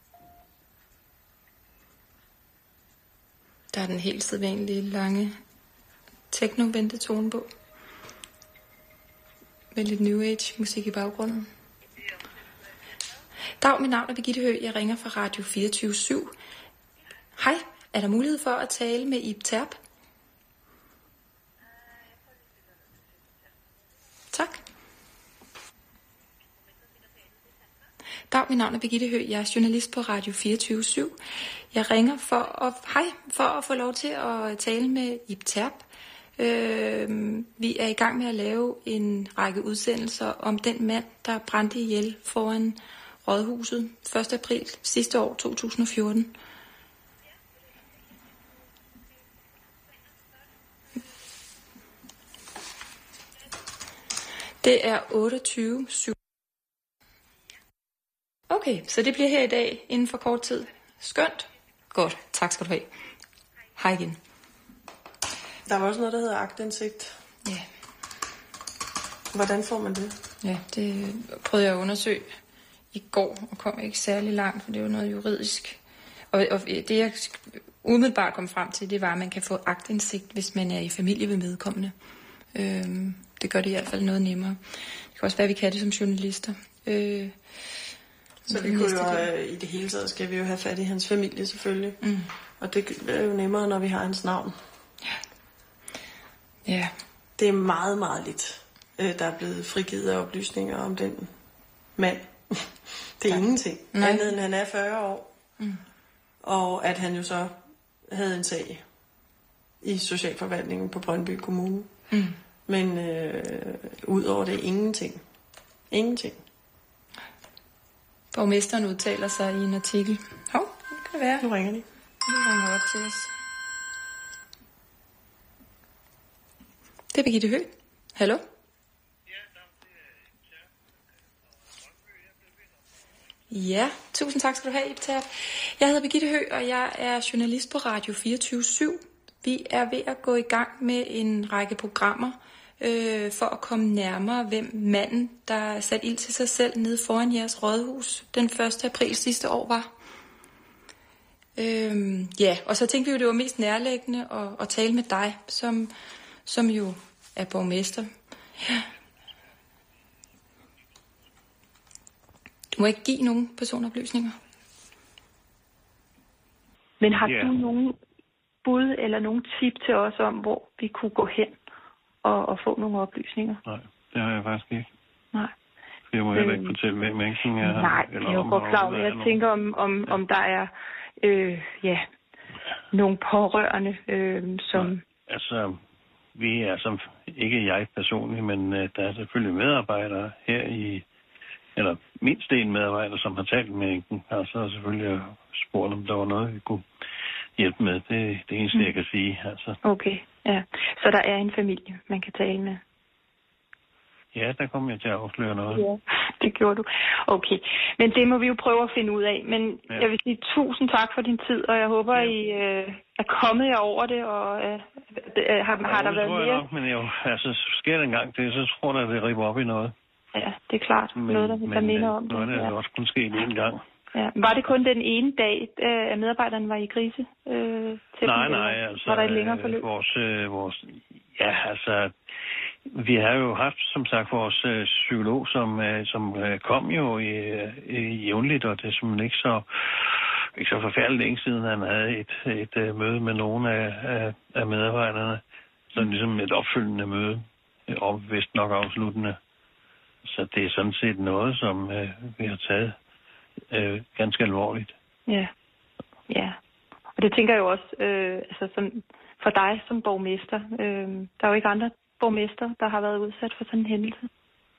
Der er den helt sædvanlige lange techno-ventetone på. Med lidt New Age musik i baggrunden. Dag, mit navn er Birgitte Høgh. Jeg ringer fra Radio fireogtyve syv. Hej, er der mulighed for at tale med Ib Terp? Tak. Dag, mit navn er Birgitte Høgh. Jeg er journalist på Radio fireogtyve syv. Jeg ringer for at, hej, for at få lov til at tale med Ib Terp. Øh, vi er i gang med at lave en række udsendelser om den mand, der brændte ihjel foran Rådhuset første april sidste år, to tusind og fjorten. Det er otteogtyve syv. Okay, så det bliver her i dag inden for kort tid. Skønt. Godt, tak skal du have. Hej igen. Der var også noget, der hedder aktindsigt. Ja. Hvordan får man det? Ja, det prøvede jeg at undersøge i går, og kom ikke særlig langt, for det var noget juridisk. Og, og det, jeg umiddelbart kom frem til, det var, at man kan få aktindsigt, hvis man er i familie ved medkommende. Øhm, det gør det i hvert fald noget nemmere. Det kan også være, at vi kan det som journalister. Øh, Så vi kunne jo, øh, i det hele taget skal vi jo have fat i hans familie selvfølgelig. Mm. Og det er jo nemmere, når vi har hans navn. Ja. Ja. Det er meget, meget lidt, øh, der er blevet frigivet af oplysninger om den mand. Det er ja. ingenting. Nej. Andet end han er fyrre år. Mm. Og at han jo så havde en sag i socialforvaltningen på Brøndby Kommune. Mm. Men øh, ud over det ingenting. Ingenting. Borgmesteren udtaler sig i en artikel. Hov, det kan det være. Nu ringer de. De ringer op til os. Det er Birgitte Høgh. Hallo? Ja, tusind tak skal du have, Ib Terp. Jeg hedder Birgitte Høgh, og jeg er journalist på Radio fireogtyve syv. Vi er ved at gå i gang med en række programmer øh, for at komme nærmere, hvem manden, der satte ild til sig selv nede foran jeres rådhus den første april sidste år var. Øh, ja, og så tænkte vi jo, det var mest nærliggende at, at tale med dig, som, som jo er borgmester. Ja. Du må ikke give nogen personoplysninger. Men har yeah. du nogen bud eller nogen tip til os om, hvor vi kunne gå hen og, og få nogle oplysninger? Nej, det har jeg faktisk ikke. Nej. Jeg må heller ikke fortælle, hvem enken er. Nej, jeg er jo godt klar, men jeg tænker, om, om, ja. om der er øh, ja, nogle pårørende, øh, som... Ja, altså, vi er som... Ikke jeg personligt, men uh, der er selvfølgelig medarbejdere her i... Eller mindst en medarbejder, som har talt med enken. Altså selvfølgelig spurgt, om der var noget, vi kunne hjælpe med. Det er det eneste, mm. jeg kan sige. Altså. Okay, ja. Så der er en familie, man kan tale med? Ja, der kommer jeg til at afsløre noget. Ja, det gjorde du. Okay, men det må vi jo prøve at finde ud af. Men ja. jeg vil sige tusind tak for din tid, og jeg håber, ja. I øh, er kommet jer over det, og øh, har, har ja, der været mere? Nok, men jo, altså, sker det engang det, så tror jeg, at det ripper op i noget. Ja, det er klart. Men, noget, der, der minder om det. Men noget, der ja. også kun ske en gang. Ja. Var det kun den ene dag, at medarbejderne var i krise? Øh, til nej, dem, nej. Altså, var der et længere forløb? Vores, øh, vores, ja, altså... Vi har jo haft, som sagt, vores øh, psykolog, som, øh, som øh, kom jo i, øh, jævnligt, og det er simpelthen ikke så, ikke så forfærdeligt længe siden, han havde et, et øh, møde med nogle af, af, af medarbejderne. Sådan ligesom et opfølgende møde, og vist nok afsluttende. Så det er sådan set noget, som øh, vi har taget øh, ganske alvorligt. Ja, ja. Og det tænker jeg jo også, øh, altså som, for dig som borgmester, øh, der er jo ikke andre borgmester, der har været udsat for sådan en hændelse?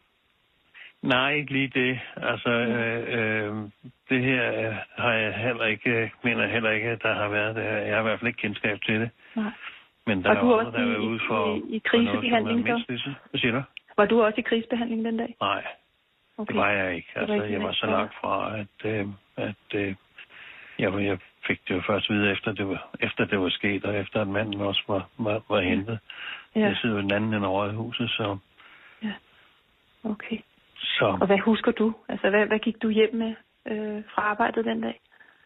Nej, ikke lige det. Altså, øh, øh, det her har jeg heller ikke, mener jeg heller ikke, at der har været det. Jeg har i hvert fald ikke kendskab til det. Nej. Men der var er du også, også der i, er ude for, i, i krisebehandling for noget, så? Hvad siger du? Var du også i krisebehandling den dag? Nej, okay. Det var jeg ikke. Altså, var ikke jeg var så langt fra, at, øh, at øh, jeg, jeg fik det jo først videre, efter det var, efter det var sket, og efter at manden også var, var, var hentet. Ja. Jeg sidder jo den anden end over i huset, så... Ja, okay. Så... Og hvad husker du? Altså, hvad, hvad gik du hjem med øh, fra arbejdet den dag?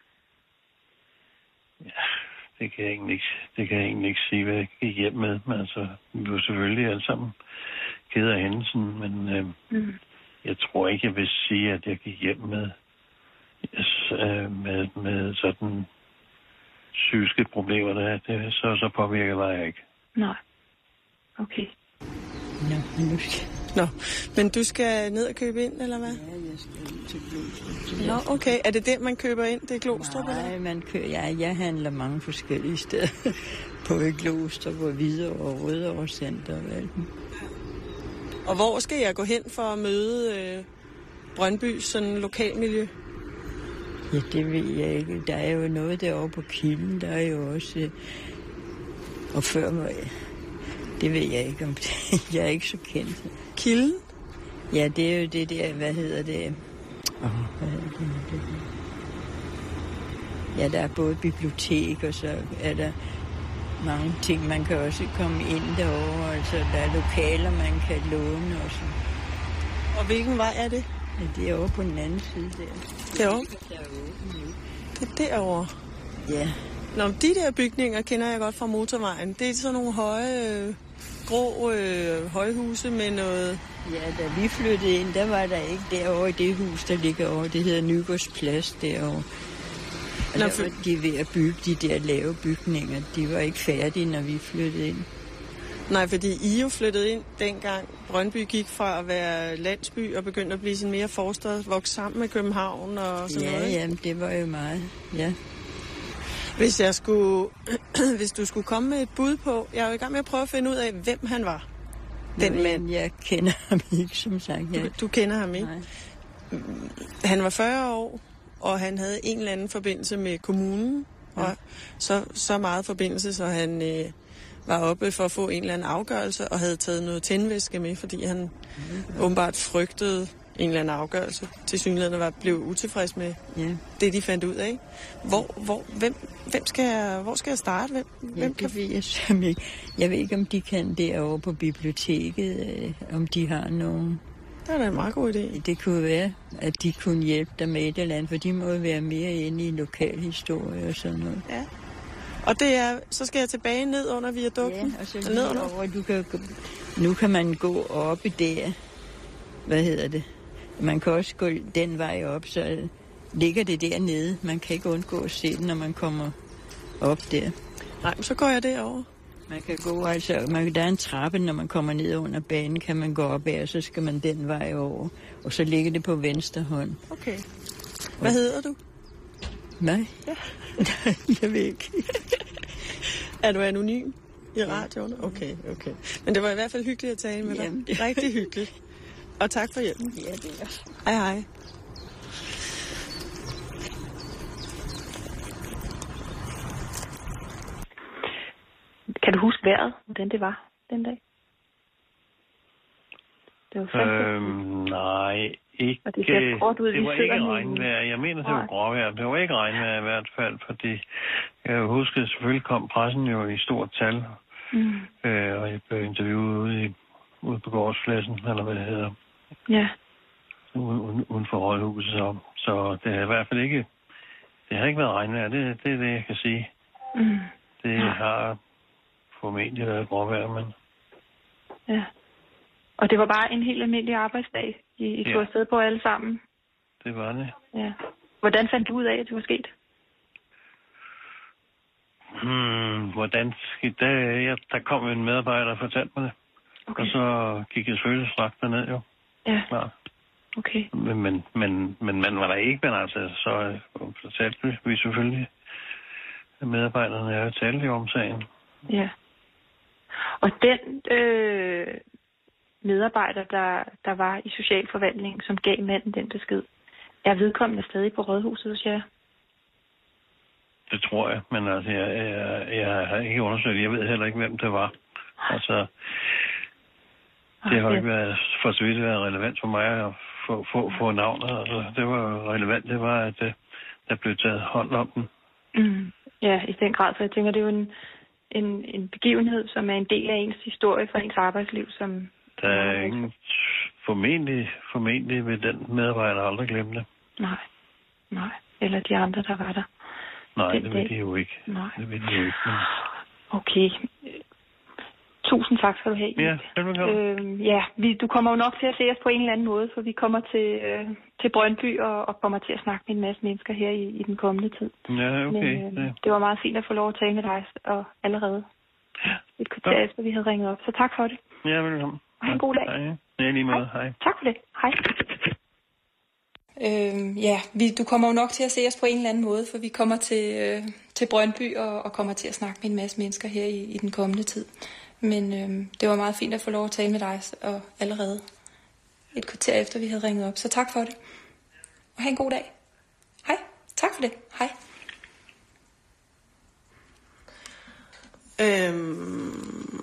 Ja, det kan jeg egentlig ikke, det kan jeg egentlig ikke sige, hvad jeg gik hjem med. Men altså, vi var selvfølgelig alle sammen kede af hændelsen, men øh, mm. jeg tror ikke, jeg vil sige, at jeg gik hjem med, øh, med, med sådan psykiske problemer, der det, så, så påvirker mig jeg ikke. Nej. Okay. Nå, men nu skal... Nå, men du skal ned og købe ind, eller hvad? Ja, jeg skal ind til Glostrup. Nå, okay. Er det det, man køber ind? Det er Glostrup, eller? Nej, man køber... Ja, jeg handler mange forskellige steder. På Glostrup og Hvidovre og Rødovre Center og alt. Og hvor skal jeg gå hen for at møde øh, Brøndbys sådan lokalmiljø? Ja, det ved jeg ikke. Der er jo noget derovre på Kilden. Der er jo også... Øh... Og før var jeg... Det ved jeg ikke om det. Jeg er ikke så kendt. Kilden? Ja, det er jo det der, hvad hedder det? Oh, hvad hedder det? Ja, der er både bibliotek, og så er der mange ting. Man kan også komme ind derovre. Altså, der er lokaler, man kan låne og så. Og hvilken vej er det? Ja, det er over på den anden side der. Derovre? Det er derovre? Ja. Nå, de der bygninger kender jeg godt fra motorvejen. Det er sådan nogle høje, øh, grå øh, højhuse med noget... Ja, da vi flyttede ind, der var der ikke derovre i det hus, der ligger over. Det hedder Nygårds Plads derovre. Og Nå, der var de ved at bygge de der lave bygninger. De var ikke færdige, når vi flyttede ind. Nej, fordi I jo flyttede ind dengang Brøndby gik fra at være landsby og begyndte at blive sådan mere forstad, vokse sammen med København og sådan ja, noget. Ja, jamen, det var jo meget, ja. Hvis jeg skulle, hvis du skulle komme med et bud på, jeg er jo i gang med at prøve at finde ud af, hvem han var. Den Nå, mand. Jeg kender ham ikke, som sagt. Ja. Du, du kender ham ikke? Nej. Han var fyrre år, og han havde en eller anden forbindelse med kommunen, ja. Og så, så meget forbindelse, så han øh, var oppe for at få en eller anden afgørelse, og havde taget noget tændvæske med, fordi han ja. åbenbart frygtede en eller anden afgørelse. Tilsyneladende var blev utilfreds med ja. det, de fandt ud af. Hvor, hvor, hvem, hvem skal jeg, hvor skal jeg starte? Hvem, ja, hvem kan... det ved jeg simpelthen ikke. Jeg ved ikke, om de kan derovre på biblioteket, øh, om de har nogen. Det er da en meget god idé. Det kunne være, at de kunne hjælpe dig med et eller andet, for de må være mere inde i lokalhistorie og sådan noget. Ja. Og det er, så skal jeg tilbage ned under viadukten? Ja, og så lige over, du kan, nu kan man gå oppe der. Hvad hedder det? Man kan også gå den vej op, så ligger det dernede. Man kan ikke undgå at se det, når man kommer op der. Nej, så går jeg derover. Man kan gå, altså, man, der er en trappe, når man kommer ned under banen, kan man gå op af, og så skal man den vej over. Og så ligger det på venstre hånd. Okay. Hvad hedder du? Nej? Ja. Jeg ved ikke. Er du anonym i radioen? Okay, okay. Men det var i hvert fald hyggeligt at tale med dig. Jamen, det... Rigtig hyggeligt. Og tak for hjælpen. Ja, det er. Hej, hej. Kan du huske vejret, hvordan det var den dag? Det var øhm, nej, ikke. Og det ser godt ud. Det var ikke regnvejr. Jeg mener, det var gråvejr. Det var ikke regnvejr i hvert fald, fordi jeg husker, at selvfølgelig kom pressen jo i stort tal. Mm. Øh, og jeg blev interviewet ude, i, ude på gårdspladsen, eller hvad det hedder. Ja. Uden, uden for rådhuset. Så, så det har i hvert fald ikke, det har ikke været regnvejr. Det, det er det, jeg kan sige. Mm. Det ja. har formentlig været gråvejr, men... Ja. Og det var bare en helt almindelig arbejdsdag, I, I tog ja. afsted på alle sammen? Det var det. Ja. Hvordan fandt du ud af, at det var sket? Hmm, hvordan skete det? Ja, der kom en medarbejder og fortalte mig det. Okay. Og så gik jeg selvfølgelig straks derned, jo. Ja. Klar. Okay. Men, men, men, men man var der ikke, men altså, så fortalte vi selvfølgelig, at medarbejderne er jo talt om sagen. Ja. Og den øh, medarbejder, der, der var i socialforvaltningen, som gav manden den besked, er vedkommende stadig på rådhuset hos jer? Det tror jeg, men altså, jeg, jeg, jeg har ikke undersøgt. Jeg ved heller ikke, hvem det var. Altså, det har ikke været, for så vidt været relevant for mig at få, få, få navnet. Altså, det var relevant, det var, at det, der blev taget hånd om den. Mm. Ja, i den grad. Så jeg tænker, det er jo en, en, en begivenhed, som er en del af ens historie for ens arbejdsliv. Som der er ingen, formentlig, formentlig vil den medarbejder aldrig glemme det. Nej, nej. Eller de andre, der var der. Nej, det vil de jo ikke. Nej. Det vil de jo ikke. Men... Okay. Tusind tak skal du have. Ja, velkommen. Øh, ja, vi, du kommer jo nok til at se os på en eller anden måde, for vi kommer til, øh, til Brøndby og, og kommer til at snakke med en masse mennesker her i, i den kommende tid. Ja, okay. Men, øh, ja. det var meget fint at få lov at tale med dig og allerede et kvarter ja. efter, vi havde ringet op. Så tak for det. Ja, velkommen. Og have en god dag. Hej. Ja, lige måde. Hej. Hej. Tak for det. Hej. Øh, ja, vi, du kommer jo nok til at se os på en eller anden måde, for vi kommer til, øh, til Brøndby og, og kommer til at snakke med en masse mennesker her i, i den kommende tid. Men øh, det var meget fint at få lov at tale med dig og allerede et kvarter efter, vi havde ringet op. Så tak for det. Og have en god dag. Hej. Tak for det. Hej. Øhm,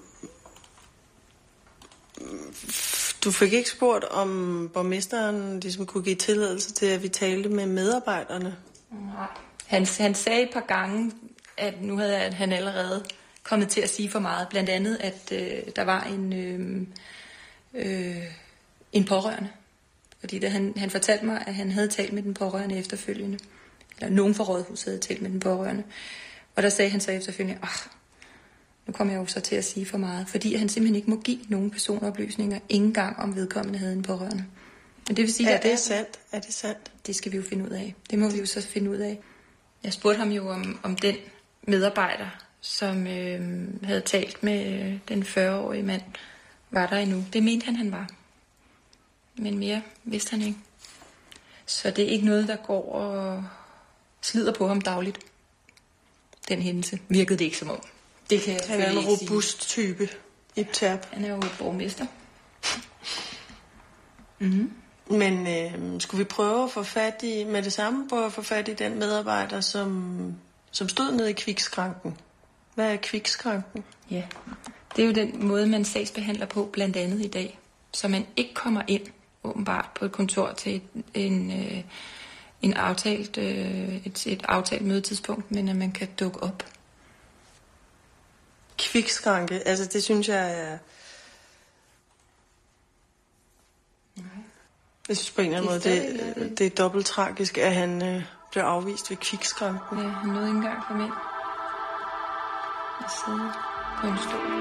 du fik ikke spurgt, om borgmesteren ligesom kunne give tilladelse til, at vi talte med medarbejderne? Nej. Han, han sagde et par gange, at nu havde han allerede kommet til at sige for meget. Blandt andet, at øh, der var en, øh, øh, en pårørende. Fordi da han, han fortalte mig, at han havde talt med den pårørende efterfølgende. Eller nogen fra rådhuset havde talt med den pårørende. Og der sagde han så efterfølgende, åh, nu kommer jeg jo så til at sige for meget. Fordi han simpelthen ikke må give nogen personoplysninger, ikke engang om vedkommende havde en pårørende. Men det vil sige, er det er sandt? Er det sandt? Det skal vi jo finde ud af. Det må vi jo så finde ud af. Jeg spurgte ham jo om, om den medarbejder, som øh, havde talt med øh, den fyrre-årige mand, var der endnu. Det mente han, han var. Men mere vidste han ikke. Så det er ikke noget, der går og slider på ham dagligt. Den hændelse virkede det ikke som om. Det kan jeg han er en robust sige. Type. Ib Terp. Han er jo borgmester. Mm-hmm. Men øh, skulle vi prøve at få fat i, med det samme, prøve at få fat i den medarbejder, som, som stod nede i kvikskranken? Hvad er kvikskranken? Ja, det er jo den måde, man sagsbehandler på, blandt andet i dag. Så man ikke kommer ind, åbenbart, på et kontor til et, en, øh, en aftalt, øh, et, et aftalt mødetidspunkt, men at man kan dukke op. Kvikskranke, altså det synes jeg er... Jeg synes på en eller anden måde, det, det, det er dobbelt tragisk, at han øh, blev afvist ved kvikskranken. Ja, han nåede ikke engang at komme ind. Jeg sidder på en stol.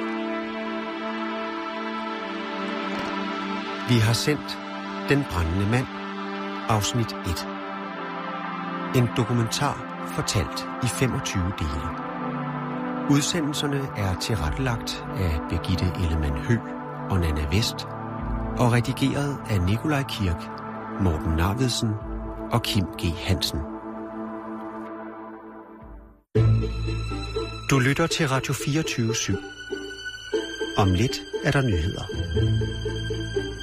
Vi har sendt Den brændende mand, afsnit et. En dokumentar fortalt i femogtyve dele. Udsendelserne er tilrettelagt af Birgitte Ellemann Høgh og Nanna Vest og redigeret af Nikolaj Kirk, Morten Narvedsen og Kim G. Hansen. Du lytter til Radio fireogtyve syv. Om lidt er der nyheder.